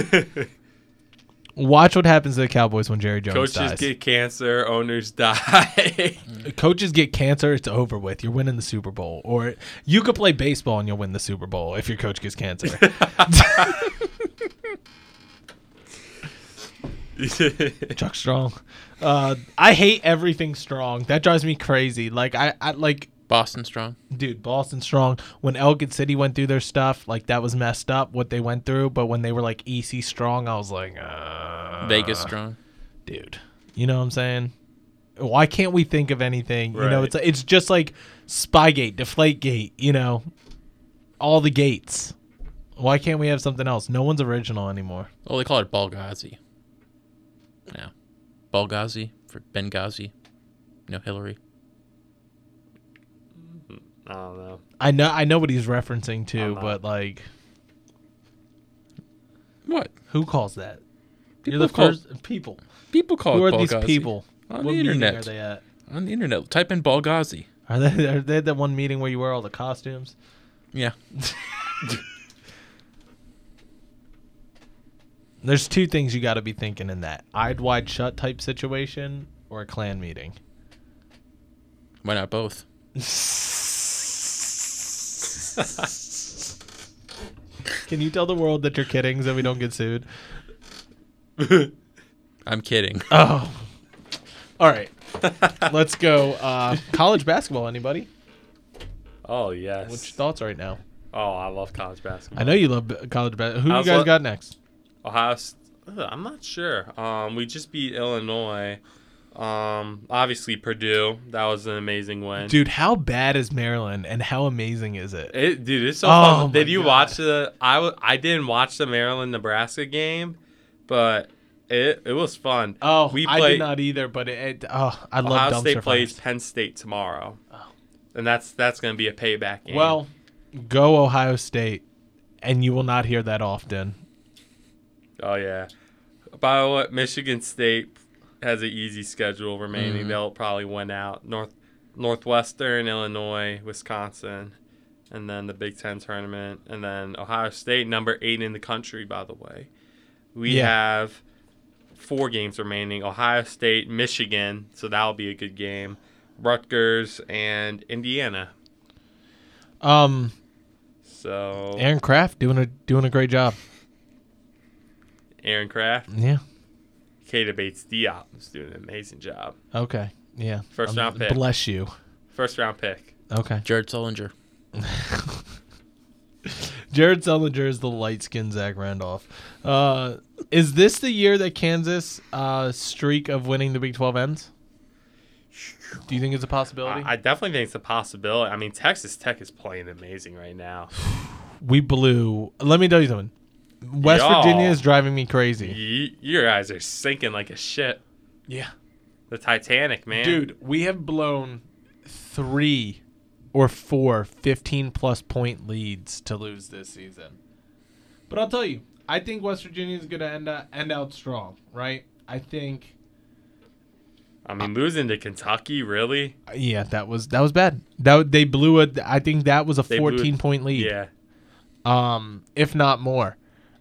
Watch what happens to the Cowboys when Jerry Jones dies. Coaches get cancer, owners die. Coaches get cancer, it's over with. You're winning the Super Bowl. Or you could play baseball and you'll win the Super Bowl if your coach gets cancer. Chuck Strong. I hate everything Strong. That drives me crazy. Like I like Boston Strong. Dude, Boston Strong. When Elgin City went through their stuff, like that was messed up what they went through. But when they were like EC Strong, I was like, Vegas Strong. Dude, you know what I'm saying? Why can't we think of anything? Right. You know, it's just like Spygate, Deflategate. You know, all the gates. Why can't we have something else? No one's original anymore. Well, they call it Benghazi. Yeah, Benghazi for Benghazi. Hillary. I don't know. I know what he's referencing to, but like, what? Who calls that? People You're the first people. People call Who it are Benghazi. these people? On What the meeting internet? are they at? On the internet, type in Benghazi. Are they the one meeting where you wear all the costumes? Yeah. There's two things you got to be thinking in that: eyed wide shut type situation or a Klan meeting. Why not both? Can you tell the world that you're kidding so we don't get sued? I'm kidding. Oh. All right. Let's go. College basketball, anybody? Oh, yes. What's your thoughts right now? Oh, I love college basketball. I know you love college basketball. Who I you was guys lo- got next? Ohio. I'm not sure. We just beat Illinois. Obviously Purdue. That was an amazing win. Dude, how bad is Maryland and how amazing is it? Dude, it's so Oh fun. Did my you God. watch the? I didn't watch the Maryland Nebraska game, but it was fun. Oh, we I played. did not either, but I love Ohio dumpster State plays fires. Penn State tomorrow, Oh. and that's going to be a payback game. Well, go Ohio State, and you will not hear that often. oh yeah. By the way, Michigan State has an easy schedule remaining. Mhm. They'll probably win out. Northwestern, Illinois, Wisconsin, and then the Big Ten tournament, and then Ohio State, number 8 in the country. By the way, we Yeah. have 4 games remaining. Ohio State, Michigan, so that'll be a good game. Rutgers and Indiana. So Aaron Kraft doing a great job. Aaron Kraft, Yeah. Keita Bates-Diop is doing an amazing job. Okay. Yeah. First round pick. Bless you. First round pick. Okay. Jared Sullinger. Jared Sullinger is the light-skinned Zach Randolph. Is this the year that Kansas streak of winning the Big 12 ends? Do you think it's a possibility? I definitely think it's a possibility. I mean, Texas Tech is playing amazing right now. We blew. Let me tell you something. West Y'all. Virginia is driving me crazy. You guys are sinking like a ship. Yeah. The Titanic, man. Dude, we have blown 3 or 4 15-plus point leads to lose this season. But I'll tell you, I think West Virginia is going to end out strong, right? I think, I mean, losing to Kentucky, really? yeah, that was bad. They blew it. I think that was a They blew it. 14-point lead. Yeah. If not more.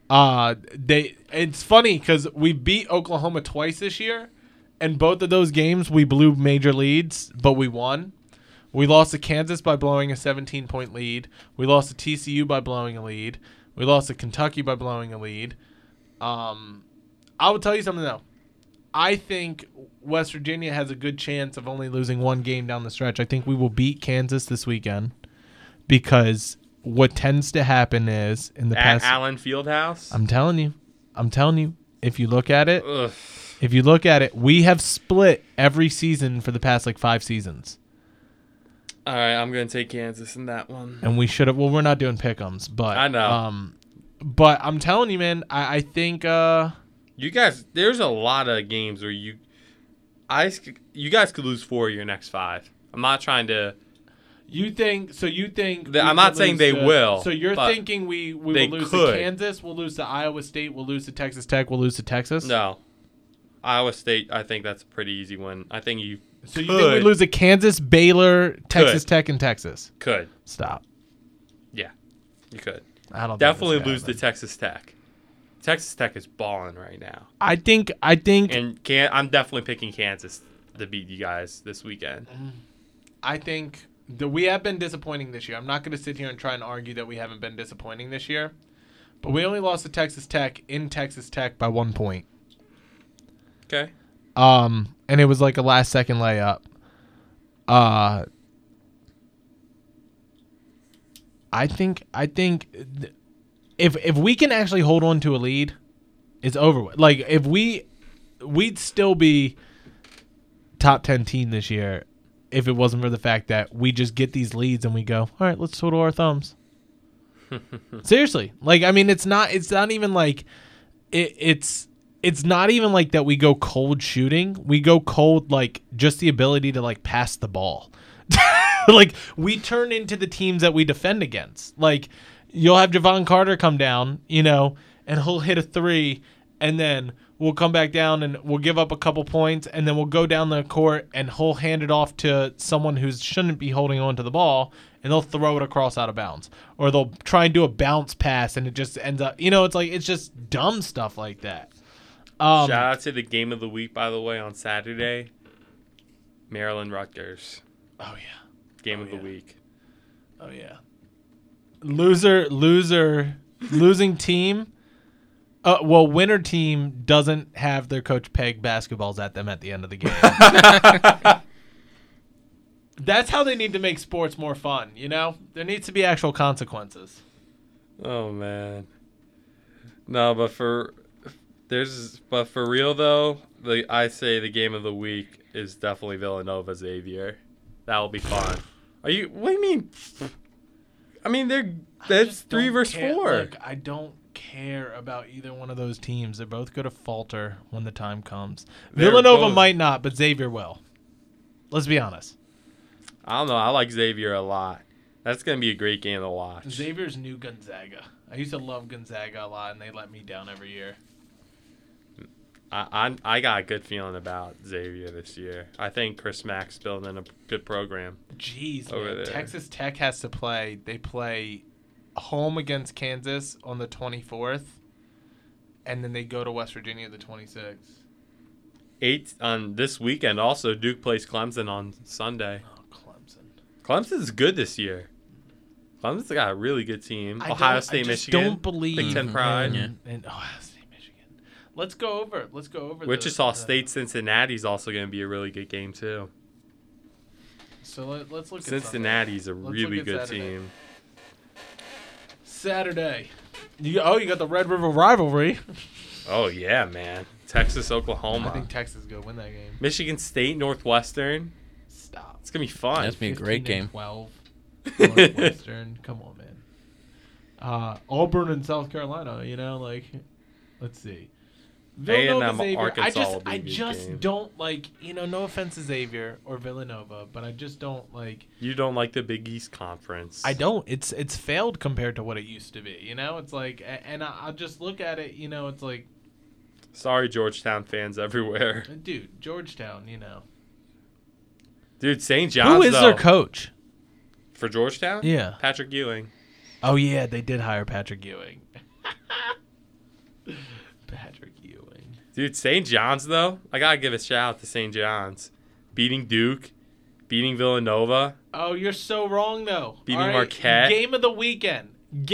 It's funny because we beat Oklahoma twice this year, and both of those games we blew major leads, but we won. We lost to Kansas by blowing a 17-point lead. We lost to TCU by blowing a lead. We lost to Kentucky by blowing a lead. I will tell you something though. I think West Virginia has a good chance of only losing one game down the stretch. I think we will beat Kansas this weekend because what tends to happen is in the At past. Allen Fieldhouse? I'm telling you. If you look at Ugh. it, we have split every season for the past 5 seasons, All right, I'm going to take Kansas in that one. and we should have. Well, we're not doing pick'ems, but I know. But I'm telling you, man. I think. You guys, there's a lot of games where you guys could lose 4 of your next 5. I'm not trying to. You think so? You think I'm we not could saying lose they to- will, So you're but thinking we will they lose could. to Kansas, we'll lose to Iowa State, we'll lose to Texas Tech, we'll lose to Texas. No. Iowa State, I think that's a pretty easy win. I think you So you think we lose to Kansas, Baylor, Texas Tech, and Texas? could. Stop. Yeah, you could. I don't Definitely think this lose to happened. Texas Tech. Texas Tech is balling right now. I think. And I'm definitely picking Kansas to beat you guys this weekend. I think that we have been disappointing this year. I'm not going to sit here and try and argue that we haven't been disappointing this year. But we only lost to Texas Tech in Texas Tech by 1 point. Okay. And it was like a last second layup. I think if we can actually hold on to a lead, it's over with. If we'd still be top 10 team this year if it wasn't for the fact that we just get these leads and we go, all right, let's twiddle our thumbs. Seriously. It's not even like it's not even like that we go cold shooting. We go cold just the ability to pass the ball. We turn into the teams that we defend against. You'll have Javon Carter come down, and he'll hit a 3, and then we'll come back down and we'll give up a couple points, and then we'll go down the court and he'll hand it off to someone who shouldn't be holding on to the ball, and they'll throw it across out of bounds. Or they'll try and do a bounce pass, and it just ends up, it's just dumb stuff like that. Shout out to the game of the week, by the way, on Saturday. Maryland Rutgers. Oh, yeah. Game of the week. Oh, yeah. Losing team. Winner team doesn't have their coach peg basketballs at them at the end of the game. That's how they need to make sports more fun, There needs to be actual consequences. Oh, man. No, but for real, though, I say the game of the week is definitely Villanova Xavier. That will be fun. What do you mean? I mean, that's 3 versus 4. Look, I don't care about either one of those teams. They're both going to falter when the time comes. They're Villanova both- might not, but Xavier will. Let's be honest. I don't know. I like Xavier a lot. That's going to be a great game to watch. Xavier's new Gonzaga. I used to love Gonzaga a lot, and they let me down every year. I got a good feeling about Xavier this year. I think Chris Mack's building a good program. Jeez, Over man. there. Texas Tech has to play. They play home against Kansas on the 24th, and then they go to West Virginia the 26th. 8 on this weekend. Also, Duke plays Clemson on Sunday. Oh, Clemson. Clemson's good this year. Clemson's got a really good team. Ohio State, I just Michigan. don't believe Big Ten pride. in Ohio State, Michigan. Let's go over. Wichita State, Cincinnati's also going to be a really good game too. So let's look at Cincinnati's a Let's really look at good Saturday. team. Saturday. You got the Red River rivalry. Oh yeah, man. Texas, Oklahoma. I think Texas is gonna win that game. Michigan State, Northwestern. Stop. It's gonna be fun. That's be a great 15 and game. 12. Northwestern. Come on, man. Auburn and South Carolina. Let's see. Villanova, A&M, Xavier. Arkansas will be I a good just game. don't like. No offense to Xavier or Villanova, but I just don't like. You don't like the Big East Conference. I don't. It's failed compared to what it used to be. It's like, and I'll just look at it. It's like, Sorry, Georgetown fans everywhere. dude, Georgetown. Dude, St. John's, Who is though, their coach? for Georgetown? Yeah. Patrick Ewing. Oh yeah, they did hire Patrick Ewing. Patrick Ewing. Dude, St. John's, though, I got to give a shout out to St. John's. Beating Duke, beating Villanova. Oh, you're so wrong though. Beating All right, Marquette. Game of the weekend.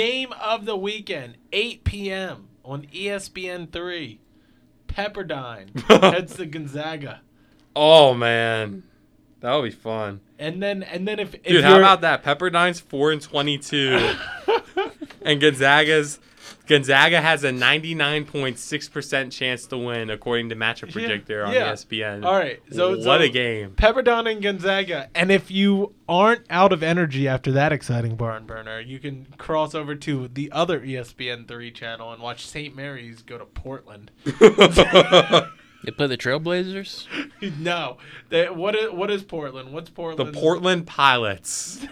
8 p.m. on ESPN3. Pepperdine heads to Gonzaga. Oh, man. That would be fun. And then if Dude, how about that? Pepperdine's 4-22. And Gonzaga has a 99.6% chance to win, according to Matchup Predictor on ESPN. All right. So what a game. Pepperdine and Gonzaga. And if you aren't out of energy after that exciting barn burner, you can cross over to the other ESPN3 channel and watch St. Mary's go to Portland. They play the Trailblazers. No. What is Portland? What's The Portland? Portland Pilots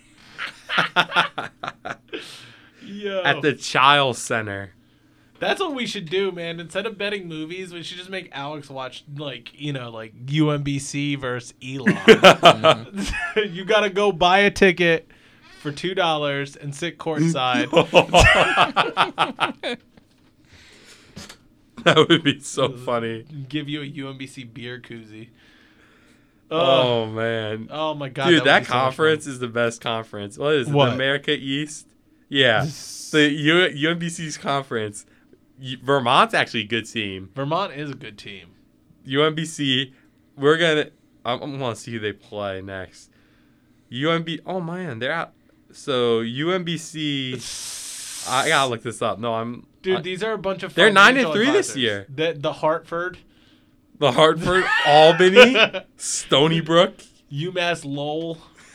Yo. at the Chiles Center. That's what we should do, man. Instead of betting movies, we should just make Alex watch like UMBC versus Elon. You gotta go buy a ticket for $2 and sit courtside. That would be so funny. Give you a UMBC beer koozie. Oh, man. Oh my god, Dude, would that be so much conference is the best conference. What is it? What? The America East? Yeah. The UMBC's conference. Vermont's actually a good team. fun. Vermont is a good team. UMBC, I'm going to see who they play next. Oh, man, they're out. So, UMBC, I got to look this up. No, Dude, these are a bunch of. They're 9-3 financial this advisors. year. The Hartford, The Hartford, Albany, Stony Brook. UMass Lowell.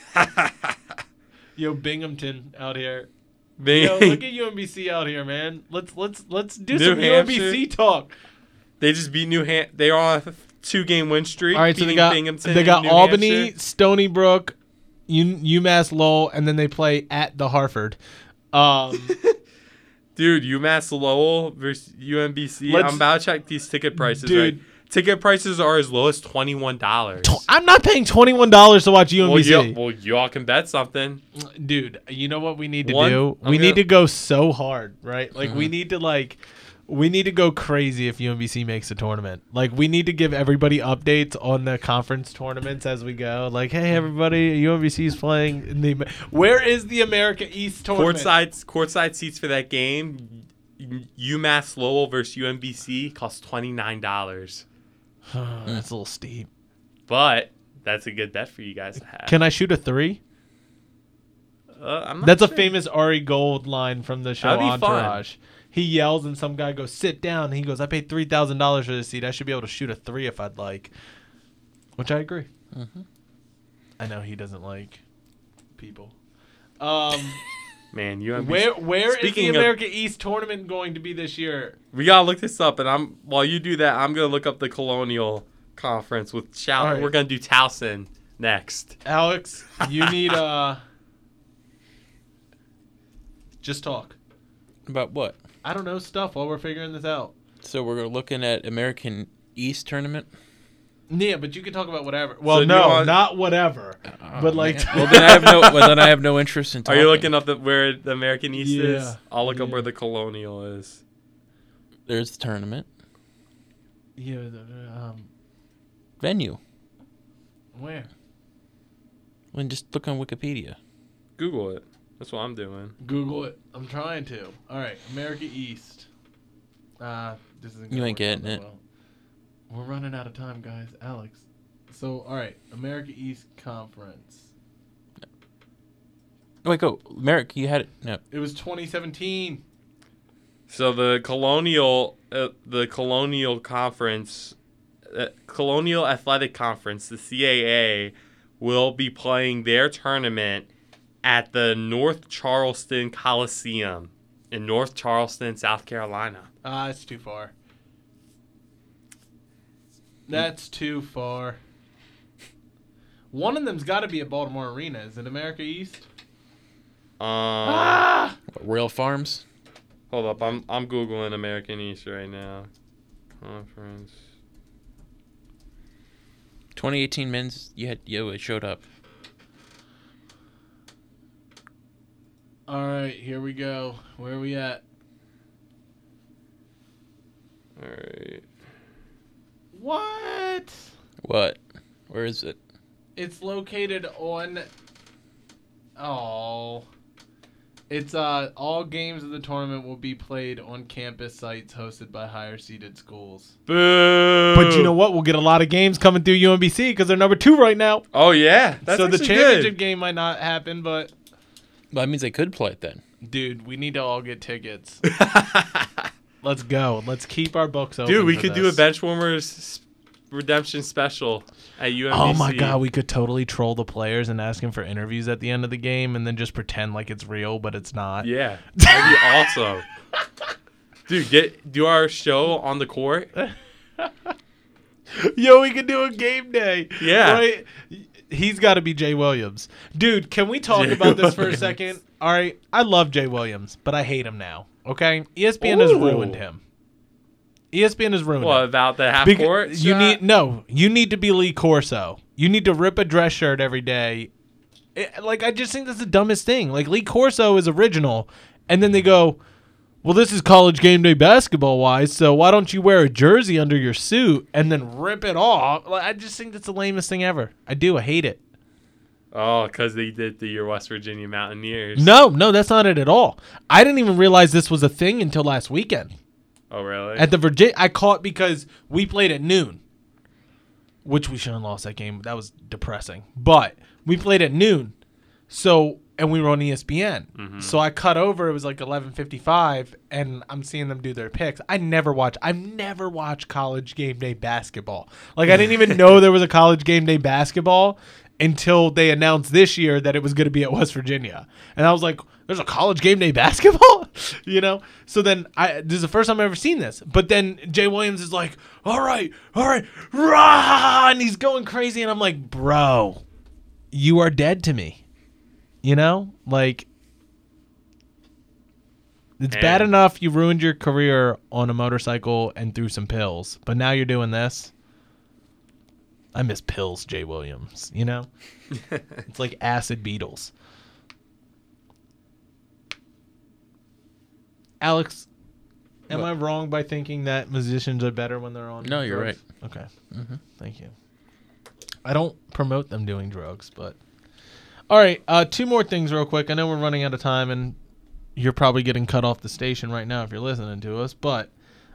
Yo, Binghamton out here. They, Yo, look at UMBC out here, man. Let's do New some Hampshire. UMBC talk. they just beat New Hampshire. They are on a 2-game win streak. All right, so they beating got Binghamton they got and New Albany, Hampshire. Stony Brook, UMass Lowell, and then they play at the Hartford. Dude, UMass Lowell versus UMBC. Let's- I'm about to check these ticket prices. Dude. Right? Ticket prices are as low as $21. I'm not paying $21 to watch UMBC. Well, y'all can bet something. Dude, you know what we need to One, do? I'm We gonna- need to go so hard, right? Like we need to go crazy if UMBC makes a tournament. Like we need to give everybody updates on the conference tournaments as we go. Like, hey everybody, UMBC is playing in the where is the America East tournament? Courtside seats for that game. UMass Lowell versus UMBC cost $29. That's a little steep. But that's a good bet for you guys to have. Can I shoot a 3? I'm not That's a sure. famous Ari Gold line from the show That'd be fun. Entourage. he yells and some guy goes, sit down. And he goes, I paid $3,000 for this seat. I should be able to shoot a 3 if I'd like. Which I agree. Mm-hmm. I know he doesn't like people. Man, UMBC. Where is the Speaking of- America East tournament going to be this year? We gotta look this up, and while you do that, I'm gonna look up the Colonial Conference with All right. We're gonna do Towson next. Alex, you need just talk. About what? I don't know stuff while we're figuring this out. So we're looking at American East tournament. Yeah, but you can talk about whatever. Well, do you no, want- not whatever. but like, Well, then I have no interest in Are talking. you looking up where the American East is? Yeah, I'll look up yeah. where the Colonial is. There's the tournament yeah, venue. where? When just look on Wikipedia. Google it. That's what I'm doing. Google it. I'm trying to. All right, America East. This isn't. You gonna ain't work out getting that it. well. We're running out of time, guys. Alex. So, all right, America East Conference. Oh, wait, go. Merrick, you had it. No. It was 2017. So the Colonial Conference, Colonial Athletic Conference, the CAA, will be playing their tournament at the North Charleston Coliseum in North Charleston, South Carolina. It's too far. That's too far. One of them's got to be at Baltimore Arena. Is it America East? What, Royal Farms? Hold up, I'm googling American East right now. Conference. 2018 men's. It showed up. All right, here we go. Where are we at? All right. What? What? Where is it? It's located on. Oh. It's all games of the tournament will be played on campus sites hosted by higher seeded schools. Boo! But you know what? We'll get a lot of games coming through UMBC because they're number 2 right now. Oh yeah, that's so the actually championship good. game might not happen, but Well, that means they could play it then. dude, we need to all get tickets. Let's go. Let's keep our books open. Dude, we for could do a this. Benchwarmers redemption special at UMBC. Oh my god, we could totally troll the players and ask them for interviews at the end of the game and then just pretend like it's real, but it's not. Yeah, that'd be awesome. Dude, do our show on the court. Yo, we could do a game day. Yeah. Right? He's got to be Jay Williams. Dude, can we talk Jay about this for a Williams. second? All right, I love Jay Williams, but I hate him now. Okay? ESPN has Ooh. ruined him. ESPN has ruined What him. about the half Beca- court? you shot? you need to be Lee Corso. You need to rip a dress shirt every day. I just think that's the dumbest thing. Like, Lee Corso is original, and then they go, well, this is college game day basketball-wise, so why don't you wear a jersey under your suit and then rip it off? Like, I just think that's the lamest thing ever. I do. I hate it. Oh, because they did your West Virginia Mountaineers. No, that's not it at all. I didn't even realize this was a thing until last weekend. Oh, really? At the Virginia, I caught because we played at noon, which we shouldn't have lost that game. That was depressing. But we played at noon, and we were on ESPN. Mm-hmm. So I cut over. It was like 11:55, and I'm seeing them do their picks. I've never watched college game day basketball. Like, I didn't even know there was a college game day basketball until they announced this year that it was going to be at West Virginia. And I was like, there's a college game day basketball? You know? So then this is the first time I've ever seen this. But then Jay Williams is like, all right, rah! And he's going crazy. And I'm like, bro, you are dead to me. You know? Like, it's bad And- enough you ruined your career on a motorcycle and through some pills. But now you're doing this. I miss pills, Jay Williams. You know? It's like acid Beatles. Alex, am What? I wrong by thinking that musicians are better when they're on No, you're drugs? Okay. Mhm. Thank you. I don't promote them doing drugs, but... All right, 2 more things real quick. I know we're running out of time, and you're probably getting cut off the station right now if you're listening to us, but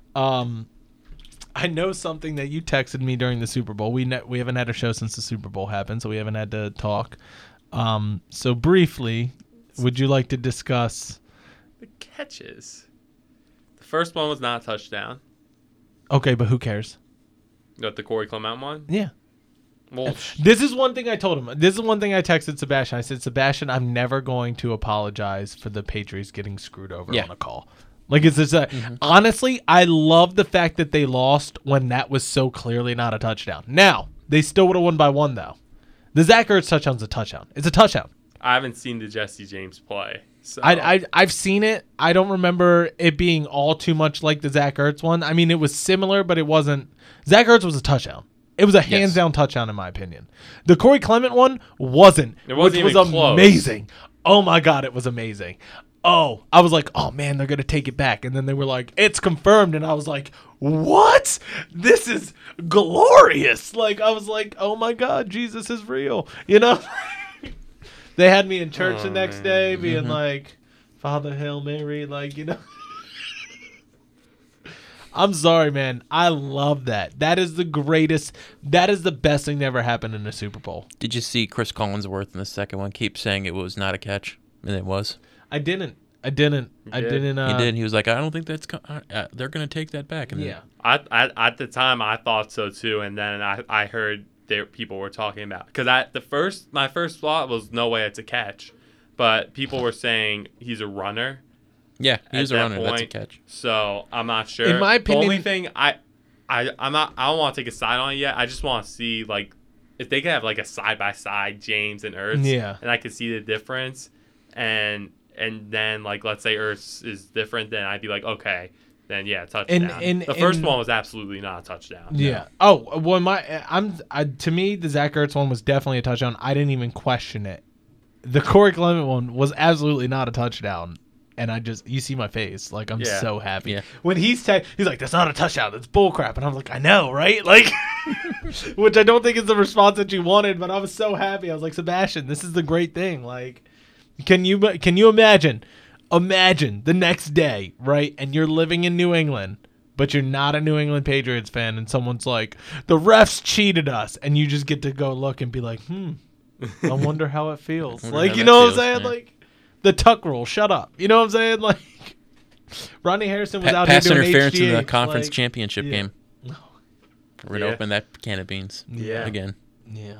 I know something that you texted me during the Super Bowl. We haven't had a show since the Super Bowl happened, so we haven't had to talk. So briefly, would you like to discuss... The catches. first one was not a touchdown. Okay, but who cares? The Corey Clement one? Yeah. Well, This is one thing I told him. This is one thing I texted Sebastian. I said, Sebastian, I'm never going to apologize for the Patriots getting screwed over on a call. Like, it's just honestly, I love the fact that they lost when that was so clearly not a touchdown. Now, they still would have won by 1, though. The Zach Ertz touchdown's a touchdown. It's a touchdown. I haven't seen the Jesse James play. So. I've seen it. I don't remember it being all too much like the Zach Ertz one. I mean, it was similar, but it wasn't. Zach Ertz was a touchdown. It was a hands-down touchdown, in my opinion. The Corey Clement one wasn't. It wasn't which even was close. Amazing. Oh, my God, it was amazing. Oh, I was like, oh, man, they're going to take it back. And then they were like, it's confirmed. And I was like, what? This is glorious. Like, I was like, oh, my God, Jesus is real. You know? They had me in church the next day being like, Father, Hail Mary, like, you know. I'm sorry, man. I love that. That is the greatest. That is the best thing that ever happened in a Super Bowl. Did you see Chris Collinsworth in the second one keep saying it was not a catch? And it was. I didn't. I didn't. He did. He was like, I don't think that's. They're going to take that back. And yeah. At the time, I thought so too, and then I heard people were talking about because my first thought was no way it's a catch, but people were saying he's a runner. Yeah, he's a runner. Point, that's a catch. So I'm not sure. In my opinion, the only thing I don't want to take a side on it yet. I just want to see like if they could have like a side by side James and Ertz. Yeah. And I could see the difference, and then like let's say Ertz is different, then I'd be like okay, then yeah, touchdown. The first one was absolutely not a touchdown. Yeah. No. Oh, well, to me the Zach Ertz one was definitely a touchdown. I didn't even question it. The Corey Clement one was absolutely not a touchdown. And you see my face. Like, I'm so happy. Yeah. When he's like, that's not a touchdown. That's bullcrap. And I'm like, I know, right? Like, which I don't think is the response that you wanted, but I was so happy. I was like, Sebastian, this is the great thing. Like, can you imagine the next day, right? And you're living in New England, but you're not a New England Patriots fan. And someone's like, the refs cheated us. And you just get to go look and be like, I wonder how it feels. Like, you know what I'm saying? Yeah. Like, the tuck rule. Shut up. You know what I'm saying? Like, Rodney Harrison was out pass here doing interference HGH, in the conference championship game. No. We're gonna open that can of beans. Yeah. Again. Yeah.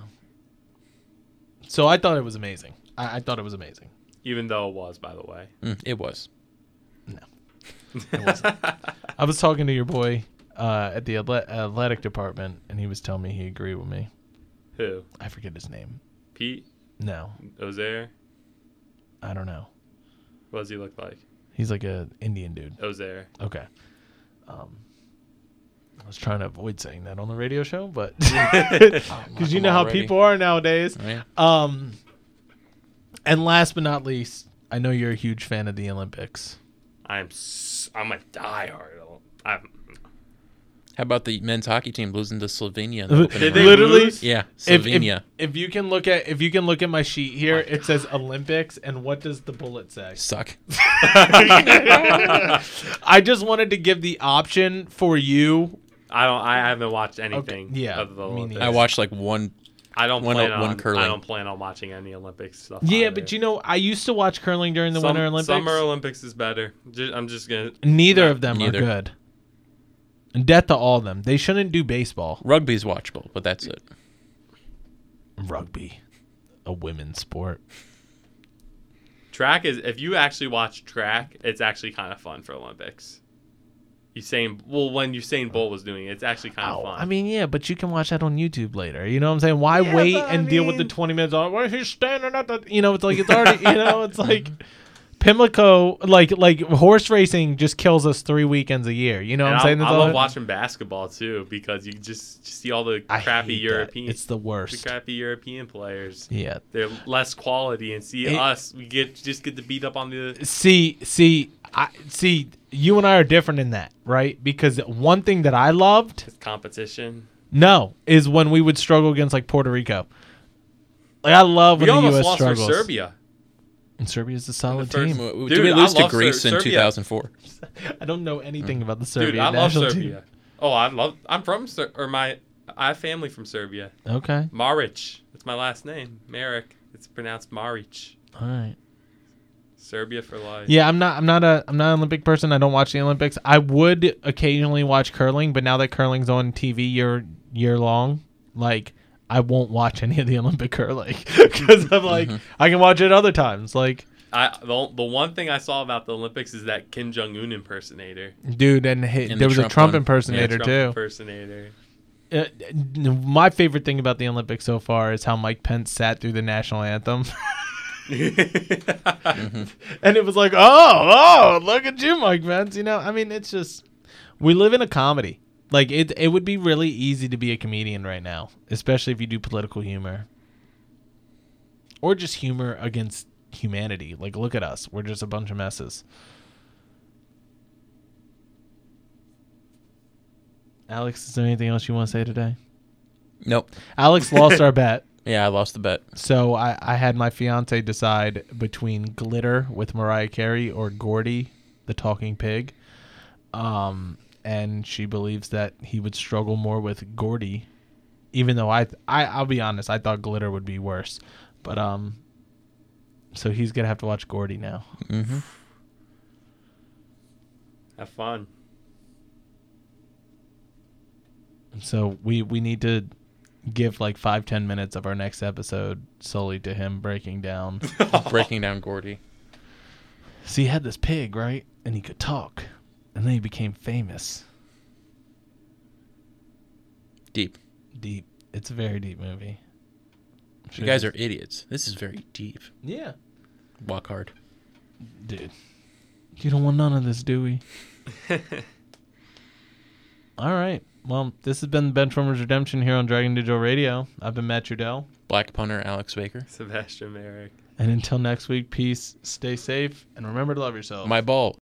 So I thought it was amazing. I thought it was amazing. Even though it was, by the way. It was. No, it wasn't. I was talking to your boy at the athletic department, and he was telling me he agreed with me. Who? I forget his name. Pete? No, Ozair? I don't know. What does he look like? He's like a Indian dude. Ozair. Okay. I was trying to avoid saying that on the radio show, but because you know how people are nowadays. Oh, yeah. And last but not least, I know you're a huge fan of the Olympics. I'm a diehard. How about the men's hockey team losing to Slovenia? In the Did they Literally, lose? Yeah, Slovenia. If you can look at my sheet here, it says Olympics, and what does the bullet say? Suck. I just wanted to give the option for you. I haven't watched anything. Okay, yeah, of the me Olympics. neither. I watched like one. I don't one plan curling. I don't plan on watching any Olympics stuff. Yeah, either. but you know, I used to watch curling during the Winter Olympics. Summer Olympics is better. I'm just gonna. Neither of them Neither. are good. And death to all of them. They shouldn't do baseball. Rugby's watchable, but that's it. Rugby, a women's sport. Track is if you actually watch track, it's actually kind of fun for Olympics. When Usain Bolt was doing it, it's actually kind of fun. I mean, yeah, but you can watch that on YouTube later. You know what I'm saying? Why wait and deal with the 20 minutes? Why he's standing at the? You know, it's like it's already. You know, it's like Pimlico, like horse racing just kills us 3 weekends a year. You know what I'm saying? I love watching basketball too because you just see all the crappy European. It's the worst. The crappy European players. Yeah, they're less quality, and us. We get to beat up on the. See. You and I are different in that, right? Because one thing that I loved competition. No, is when we would struggle against like Puerto Rico. Like I love when the U.S. lost struggles. For Serbia. And Serbia's a solid team. Did we lose to Greece in 2004? I don't know anything about the Serbian Dude, I love national Serbia. team. Oh, I'm from I have family from Serbia. Okay. Maric. That's my last name. Marek. It's pronounced Maric. All right. Serbia for life. Yeah, I'm not an Olympic person. I don't watch the Olympics. I would occasionally watch curling, but now that curling's on TV year long, like I won't watch any of the Olympic curling because I'm like I can watch it other times. Like The one thing I saw about the Olympics is that Kim Jong Un impersonator. dude, and there was a Trump impersonator Trump too. Impersonator. My favorite thing about the Olympics so far is how Mike Pence sat through the national anthem. And it was like, oh, look at you, Mike Pence. You know, I mean, it's just, we live in a comedy. Like, it would be really easy to be a comedian right now, especially if you do political humor. Or just humor against humanity. Like, look at us. We're just a bunch of messes. Alex, is there anything else you want to say today? Nope. Alex lost our bet. Yeah, I lost the bet. So I had my fiance decide between Glitter with Mariah Carey or Gordy, the talking pig. And she believes that he would struggle more with Gordy, even though I'll be honest, I thought Glitter would be worse. But so he's gonna have to watch Gordy now. Mm-hmm. Have fun. So we need to give like 5-10 minutes of our next episode solely to him breaking down Gordy. See, he had this pig, right? And he could talk. And then he became famous. Deep. It's a very deep movie. You guys are idiots. This is very deep. Yeah. Walk hard. Dude. You don't want none of this, do we? All right. Well, this has been Benchwarmers Redemption here on Dragon Digital Radio. I've been Matt Trudell. Black punter Alex Baker. Sebastian Merrick. And until next week, peace, stay safe, and remember to love yourself. My ball